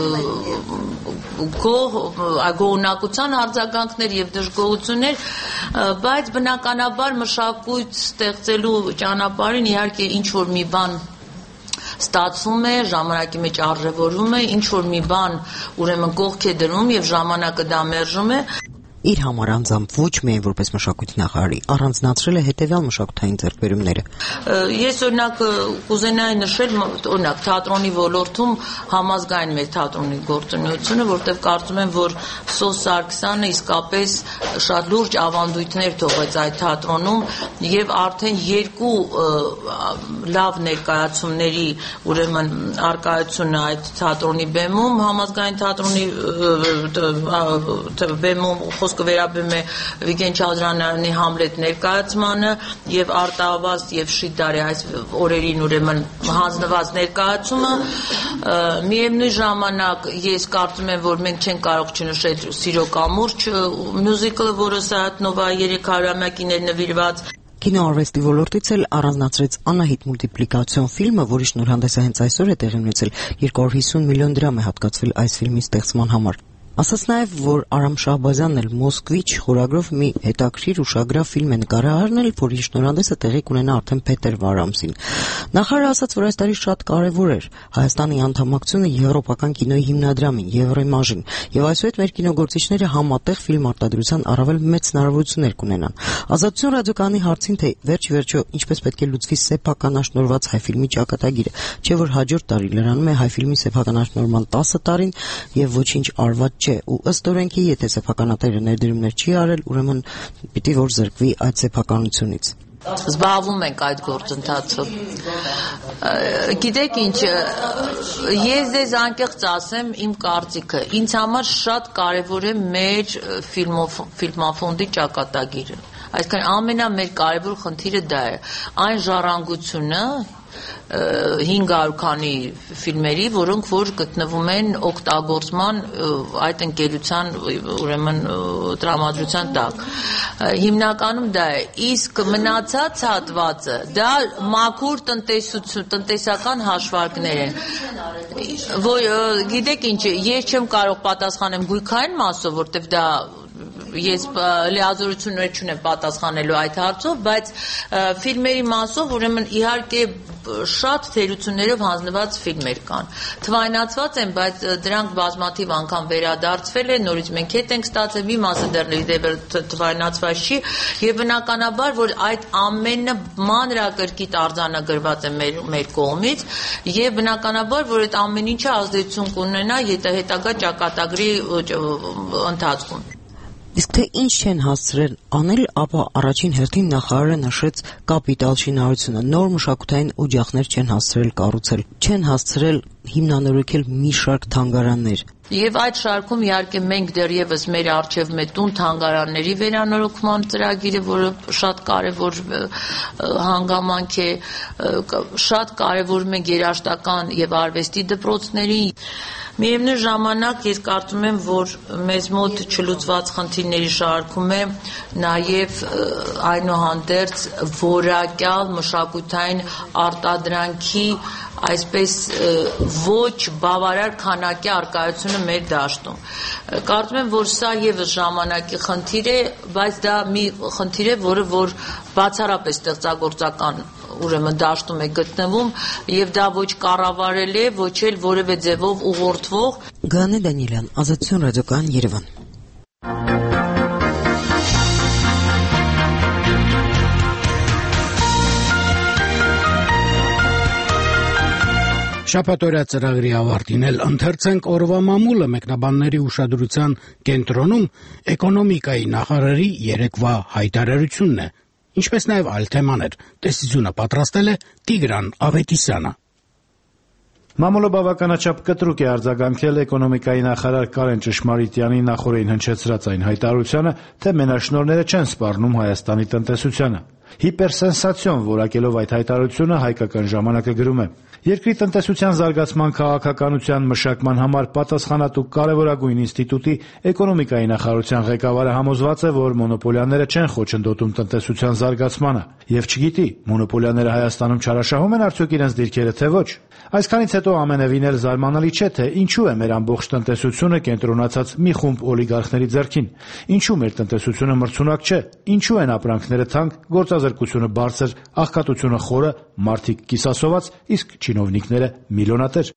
գոհունակության արձագանքներ եւ դժգոհություններ, բայց բնականաբար մշակույթ ստեղծելու ճանապարհին իհարկե ինչ որ մի բան ստացվում է, ժամանակի մեջ արժևորվում է, ինչ որ մի բան ուրեմն կողք է դնում եւ ժամանակը դա մերժում է։ Իր համար անձամբ ոչ միայն որպես մշակույթի նախարարի առանձնացրել է հետևյալ մշակութային ձեռքբերումները։ Ես օրինակ կուզենայի նշել օրինակ թատրոնի ոլորտում համազգային մեր թատրոնի գործունեությունը, որտեղ կարծում եմ, որ Սոս Սարգսյանը իսկապես շատ լուրջ ավանդույթներ թողեց այդ թատրոնում եւ արդեն երկու լավ ներկայացումների ուրեմն արկայությունը այդ թատրոնի բեմում, համազգային թատրոնի բեմում կվերաբերում է Վիգեն Չադրանյանի Համլետ ներկայացմանը եւ արտավազդ եւ Շիդարի այս օրերին ուրեմն հանձնված ներկայացումը։ Միևնույն ժամանակ ես կարծում եմ, որ մենք չենք կարող չնշել Սիրո կամուրջ մյուզիկլը, որը Սայաթ Նովայի 300-ամյակին նվիրված։ Կինոարվեստի ոլորտից էլ առանձնացրեց Անահիտ մուլտիպլիկացիոն ֆիլմը, որի շնորհանդեսը հենց այսօր է տեղի ունեցել, 250 միլիոն դրամ է հատկացվել այս ֆիլմի ստեղծման համար։ Ասաց նաև, որ Արամ Շահբազյանն էլ Մոսկվիչ խորագրով մի հետաքրիր ուշագրավ ֆիլմ է նկարահանել, որի շնորհանդեսը տեղի կունենա արդեն փետրվար ամսին։ Նախարարը ասաց, որ այս տարի շատ կարևոր էր Հայաստանի անդամակցությունը Եվրոպական կինոյի հիմնադրամին, Եվրոիմաժին, եւ այսուհետ մեր կինոգործիչները համատեղ ֆիլմ արտադրության առավել մեծ հնարավորություններ կունենան։ Ազատություն ռադիոկայանի հարցին, թե վերջ-վերջո ինչպես պետք է լուծվի սեփականաշնորհված հայ ֆիլմի ճակատագիրը, չէ որ հաջորդ տարի լրանում է հայ ֆիլմի սեփականաշնորհման 10 տարին եւ ոչինչ արված չէ, ու ըստ օրենքի, եթե սեփականատերը ներդրումներ չի արել, ուրեմն պիտի որ զրկվի այդ սեփականությունից։ Զբաղվում ենք այդ գործընթացով։ Գիտեք ինչ, ես ձեզ անկեղծ ասեմ իմ կարծիքը, ինձ համար շատ կարևոր է մեր ֆիլմաֆոնդի ճակատագիրը։ Այսինքն ամենամեծ կարևոր խնդիրը դա է, այն ժառանգությունը 500 քանի ֆիլմերի, որոնք որ գտնվում են օգտագործման այդ ընկերության ուրեմն տրամադրության տակ։ Հիմնականում դա է, իսկ մնացած հատվածը դա մաքուր տնտեսական հաշվարկներ են։ Գիտեք ինչ, ես չեմ կարող պատասխանեմ գույքային մասով, որտեղ դա ես լիազորություններ չունեմ պատասխանելու այդ հարցով, բայց ֆիլմերի մասով ուրեմն իհարկե շատ թերություններով հանձնված ֆիլմեր կան։ Թվայնացված են, բայց դրանք բազմաթիվ անգամ վերադարձվել են, նորից մենք հետ ենք ստացել, մի մասը դեռ թվայնացված չի, եւ բնականաբար, որ այդ ամենը մանրակրկիտ արձանագրված է մեր կողմից, եւ բնականաբար, որ այդ ամեն ինչը ազդեցություն կունենա հետագա ճակատագրի ընթացքում։ Իսկ թե ինչ չեն հասցրել անել, ապա առաջին հերթին նախարարը նշեց կապիտալ շինարարությունը, նոր մշակութային օջախներ չեն հասցրել կառուցել, չեն հասցրել հիմնանորոգել մի շարք թանգարաններ։ Եվ այդ շարքում իհարկե մենք դեռևս մեր առջևում է տուն թանգարանների վերանորոգման ծրագիրը, որը շատ կարևոր հանգամանք է, շատ կարևորում ենք երաժշտական եւ արվեստի դպրոցների։ Միևնույն ժամանակ ես կարծում եմ, որ մեզ մոտ չլուծված խնդիրների շարքում է նաև այնուհանդերձ որակյալ մշակութային արտադրանքի այսպես ոչ բավարար քանակի արկայությունը մեր դաշտում։ Կարծում եմ, որ սա եւս ժամանակի խնդիր է, բայց դա մի խնդիր է, որը որ բացառապես ստեղծագործական ուրեմն դաշտում է գտնվում եւ դա ոչ կառավարել է, ոչ էլ որևէ ձևով ուղղորդվող։ Գանե Դանիելյան, Ազատություն ռադիոկայան, Երևան։ Շաբաթօրյա ծրագրի ավարտին էլ ընթերցենք օրվա մամուլը մեկնաբանների ուշադրության կենտրոնում էկոնոմիկայի նախարարի երեկվա հայտարարությունն է, ինչպես նաև այլ թեմաներ։ Տեսությունը պատրաստել է Տիգրան Ավետիսյանը։ Մամուլը բավականաչափ կտրուկ է արձագանքել էկոնոմիկայի նախարար Կարեն Ճշմարիտյանի նախորդին հնչեցրած այն հայտարարությանը, թե մենաշնորհները չեն սպառնում Հայաստանի տնտեսությանը։ Հիպերսենսացիոն որակելով այդ հայտարարությունը հայկական ժամանակը գրում է. Երկրի տնտեսության զարգացման քաղաքականության մշակման համար պատասխանատու կարևորագույն ինստիտուտի էկոնոմիկայի նախարարության ղեկավարը համոզված է, որ մոնոպոլիաները չեն խոչընդոտում տնտեսության զարգացմանը, եւ չգիտի, մոնոպոլիաները Հայաստանում չարաշահում են արդյոք իրենց դիրքերը, թե ոչ։ Այսքանից հետո ամենևին էլ զարմանալի չէ, թե ինչու է մեր ամբողջ տնտեսությունը կենտրոնացած մի խումբ օլիգարխների ձեռքին, ինչու մեր տնտեսությունը մրցունակ չէ, ինչու են ապրանքները թանկ, գործազրկությունը բարձր, աղքատությունը խորը, մարդիկ կիսասոված, իսկ չինովնիկները միլիոնատեր։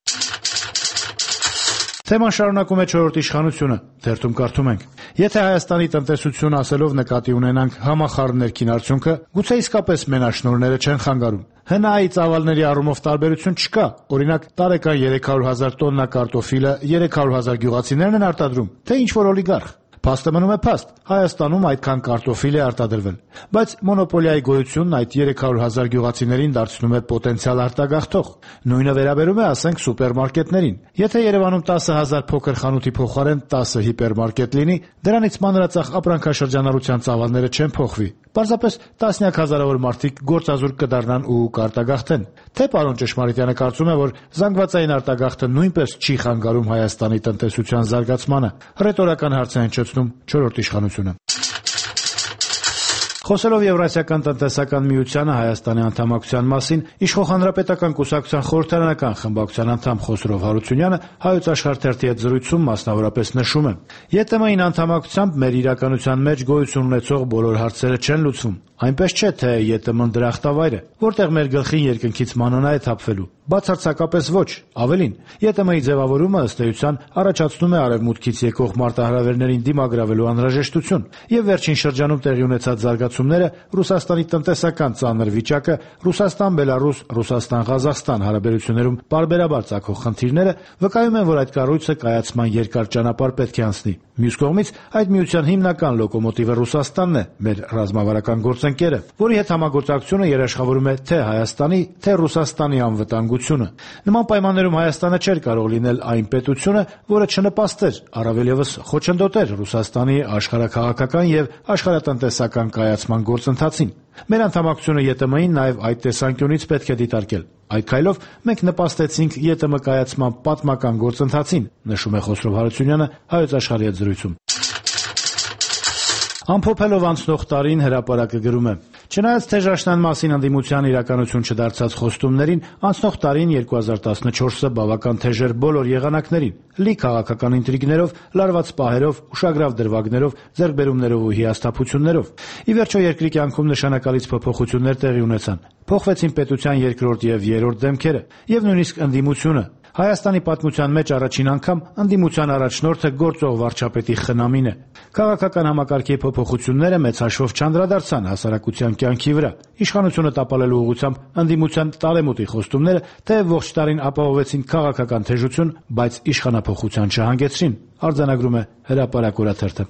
Թեման շարունակում է չորրորդ իշխանությունը, թերթում կարդում ենք. Եթե Հայաստանի տնտեսություն ասելով նկատի ունենանք համախառն ներքին արդյունքը, գուցե իսկապես մենաշնորհները չեն խանգարում։ ՀՆԱ-ի ծավալների առումով տարբերություն չկա, օրինակ տարեկան 300,000 տոննա կարտոֆիլը 300,000 գյուղացիներն են արտադրում, թե ինչ-որ օլիգարխ։ Փաստը մնում է փաստ, Հայաստանում այդքան կարտոֆիլ է արտադրվել, բայց մոնոպոլիայի գոյությունն այդ 300,000 գյուղացիներին դարձնում է պոտենցիալ արտագաղթող։ Նույնը վերաբերում է, ասենք, սուպերմարկետներին։ Եթե Երևանում 10,000 փոքր խանութի փոխարեն 10 հիպերմարկետ լինի, դրանից մանրածախ ապրանքաշրջանառության ծավալները չեն փոխվի։ Պարզապես տասնյակ հազարավոր մարդիկ գործազուրկ կդառնան ու կարտագաղթեն։ Թե պարոն Ճշմարիտյանը կարծում է, որ զանգվածային արտագաղթը նույնպես չի խանգարում Հայաստանի տնտեսության զարգացմանը, ռետորական հարց է հնչեցնում չորրորդ իշխանությունը։ Խոսելով Եվրասիական տնտեսական միությանը Հայաստանի անդամակցության մասին, Իշխող հանրապետական կուսակցության խորհրդարանական խմբակցության անդամ Խոսրով Հարությունյանը Հայոց Աշխարհ թերթի հետ զրույցում մասնավորապես նշում է. ԵՏՄ-ին անդամակցությամբ մեր իրականության մեջ գոյություն ունեցող բոլոր հարցերը չեն լուծվում։ Այնպես չէ, թե ԵՏՄ-ն դրախտավայր է, որտեղ մեր գլխին երկնքից մանանա է թափվելու։ Բացարձակապես ոչ, ավելին, ԵՏՄ-ի ձևավորումը ըստ էության առաջացնում է արևմուտքից եկող մարտահրավերներին դիմագրավելու անհրաժեշտություն, եւ վերջին շրջանում տեղի ունեցած զարգացումները Ռուսաստանի տնտեսական ծանր վիճակը, Ռուսաստան-Բելարուս, Ռուսաստան-Ղազախստան հարաբերություններում պարբերաբար ծագող խնդիրները վկայում են, որ այդ կառույցը կայացման երկար ճանապարհ պետք է անցնի։ Մյուս կողմից, այդ միության հիմնական լոկոմոտիվը Ռուսաստանն է, մեր ռազմավարական գործընկերը, որի հետ համագործակցությունը երաշխավորում է թե Հայաստանի, թե Ռուսաստանի անվտանգությունը։ Նման պայմաններում Հայաստանը չէր կարող լինել այն պետությունը, որը չնպաստեր, առավել ևս խոչընդոտեր Ռուսաստանի աշխարհաքաղաքական եւ աշխարհատնտեսական կայացման գործընթացին։ Մեր անդամակցությունը ԵՏՄ-ին նաև այդ տեսանկյունից պետք է դիտարկել։ Այդ քայլով մենք նպաստեցինք ԵՏՄ կայացման պատմական գործընթացին, նշում է Խոսրով Հարությունյանը Հայոց Աշխարհի հետ զրույցում։ Ամփոփելով անցնող տարին հրապարակը գրում է. Չնայած թեժաշնան մասին ընդդիմության իրականություն չդարձած խոստումներին, անցնող տարին 2014-ը բավական թեժ էր բոլոր եղանակներին՝ լի քաղաքական ինտրիգներով, լարված պահերով, ուշագրավ դրվագներով, ձեռքբերումներով ու հիասթափություններով։ Ի վերջո երկրի կյանքում նշանակալից փոփոխություններ տեղի ունեցան։ Փոխվեցին պետության երկրորդ եւ երրորդ դեմքերը, եւ նույնիսկ ընդդիմությունը։ Հայաստանի պատմության մեջ առաջին անգամ ընդդիմության առաջնորդը գործող վարչապետի խնամին է։ Քաղաքական համակարգի փոփոխությունները մեծ հաշվով չանդրադարձան հասարակության կյանքի վրա։ Իշխանությունը տապալելու ուղղությամբ ընդդիմության տարեմուտի խոստումները թեև ողջ տարին ապահովեցին քաղաքական թեժություն, բայց իշխանափոխության չհանգեցրին, արձանագրում է Հրապարակ օրաթերթը։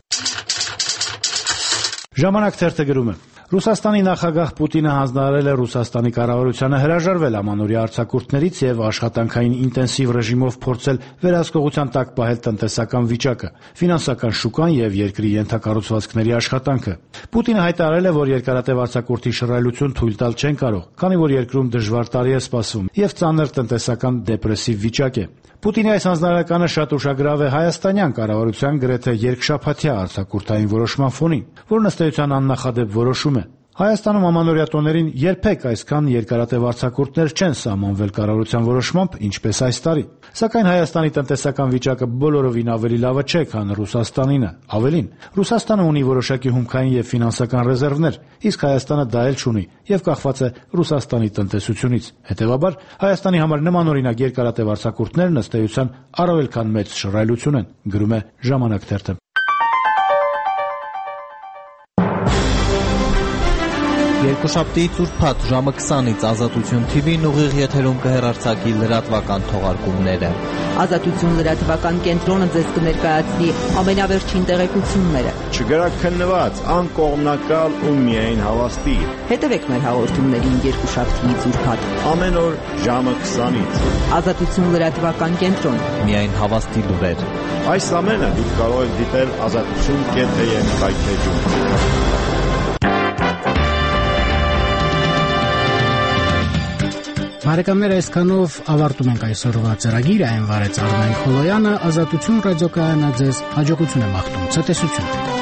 Ժամանակ թերթը գրում է. Ռուսաստանի նախագահ Պուտինը հանձնարարել է Ռուսաստանի կառավարությանը հրաժարվել ամանորյա արձակուրդներից եւ աշխատանքային ինտենսիվ ռեժիմով փորձել վերահսկողության տակ պահել տնտեսական վիճակը, ֆինանսական շուկան եւ երկրի ենթակառուցվածքների աշխատանքը։ Պուտինը հայտարարել է, որ երկարատև արձակուրդի շռայլություն թույլ տալ չեն կարող, քանի որ երկրում դժվար տարի է սպասվում եւ ծանր տնտեսական դեպրեսիվ վիճակ է։ Պուտինի այս հանձնարարականը շատ ուշագրավ է հայաստանյան կառավարության գրեթե երկշաբաթյա արձակուրդային որոշման ֆոնին, որն ըստ էության աննախադեպ որոշում է։ Հայաստանում ամանորյա տոներին երբեք այսքան երկարատև արձակուրդներ չեն սահմանվել կառավարության որոշմամբ, ինչպես այս տարի։ Սակայն Հայաստանի տնտեսական վիճակը բոլորովին ավելի լավը չէ, քան Ռուսաստանինը։ Ավելին, Ռուսաստանը ունի որոշակի հումքային եւ ֆինանսական ռեզերվներ, իսկ Հայաստանը դա էլ չունի եւ կախված է Ռուսաստանի տնտեսությունից։ Հետեւաբար, Հայաստանի համար նմանօրինակ երկարատև արձակուրդներն ըստ էության առավել քան մեծ շռայլություն են, գրում է Ժամանակ թերթը։ Երկուշաբթիից ուրբաթ ժամը 20-ից Ազատություն TV-ն ուղիղ եթերում կհեռարձակի լրատվական թողարկումները։ Ազատություն լրատվական կենտրոնը ձեզ կներկայացնի ամենավերջին տեղեկությունները։ Չգրաքննված, անկողմնակալ ու միայն հավաստի։ Հետևեք մեր հաղորդումներին երկուշաբթիից ուրբաթ ամեն օր ժամը 20-ից։ Ազատություն լրատվական կենտրոն, միայն հավաստի լուրեր։ Այս ամենը դուք կարող եք դիտել azatutun.am կայքեջում։ Բարեկամներ, այսքանով ավարտում ենք այսօրվա ծրագիրը, այն վարեց Արմեն Խոլոյանը, Ազատություն ռադիոկայանը ձեզ հաջողություն է մաղթում, ցտեսություն։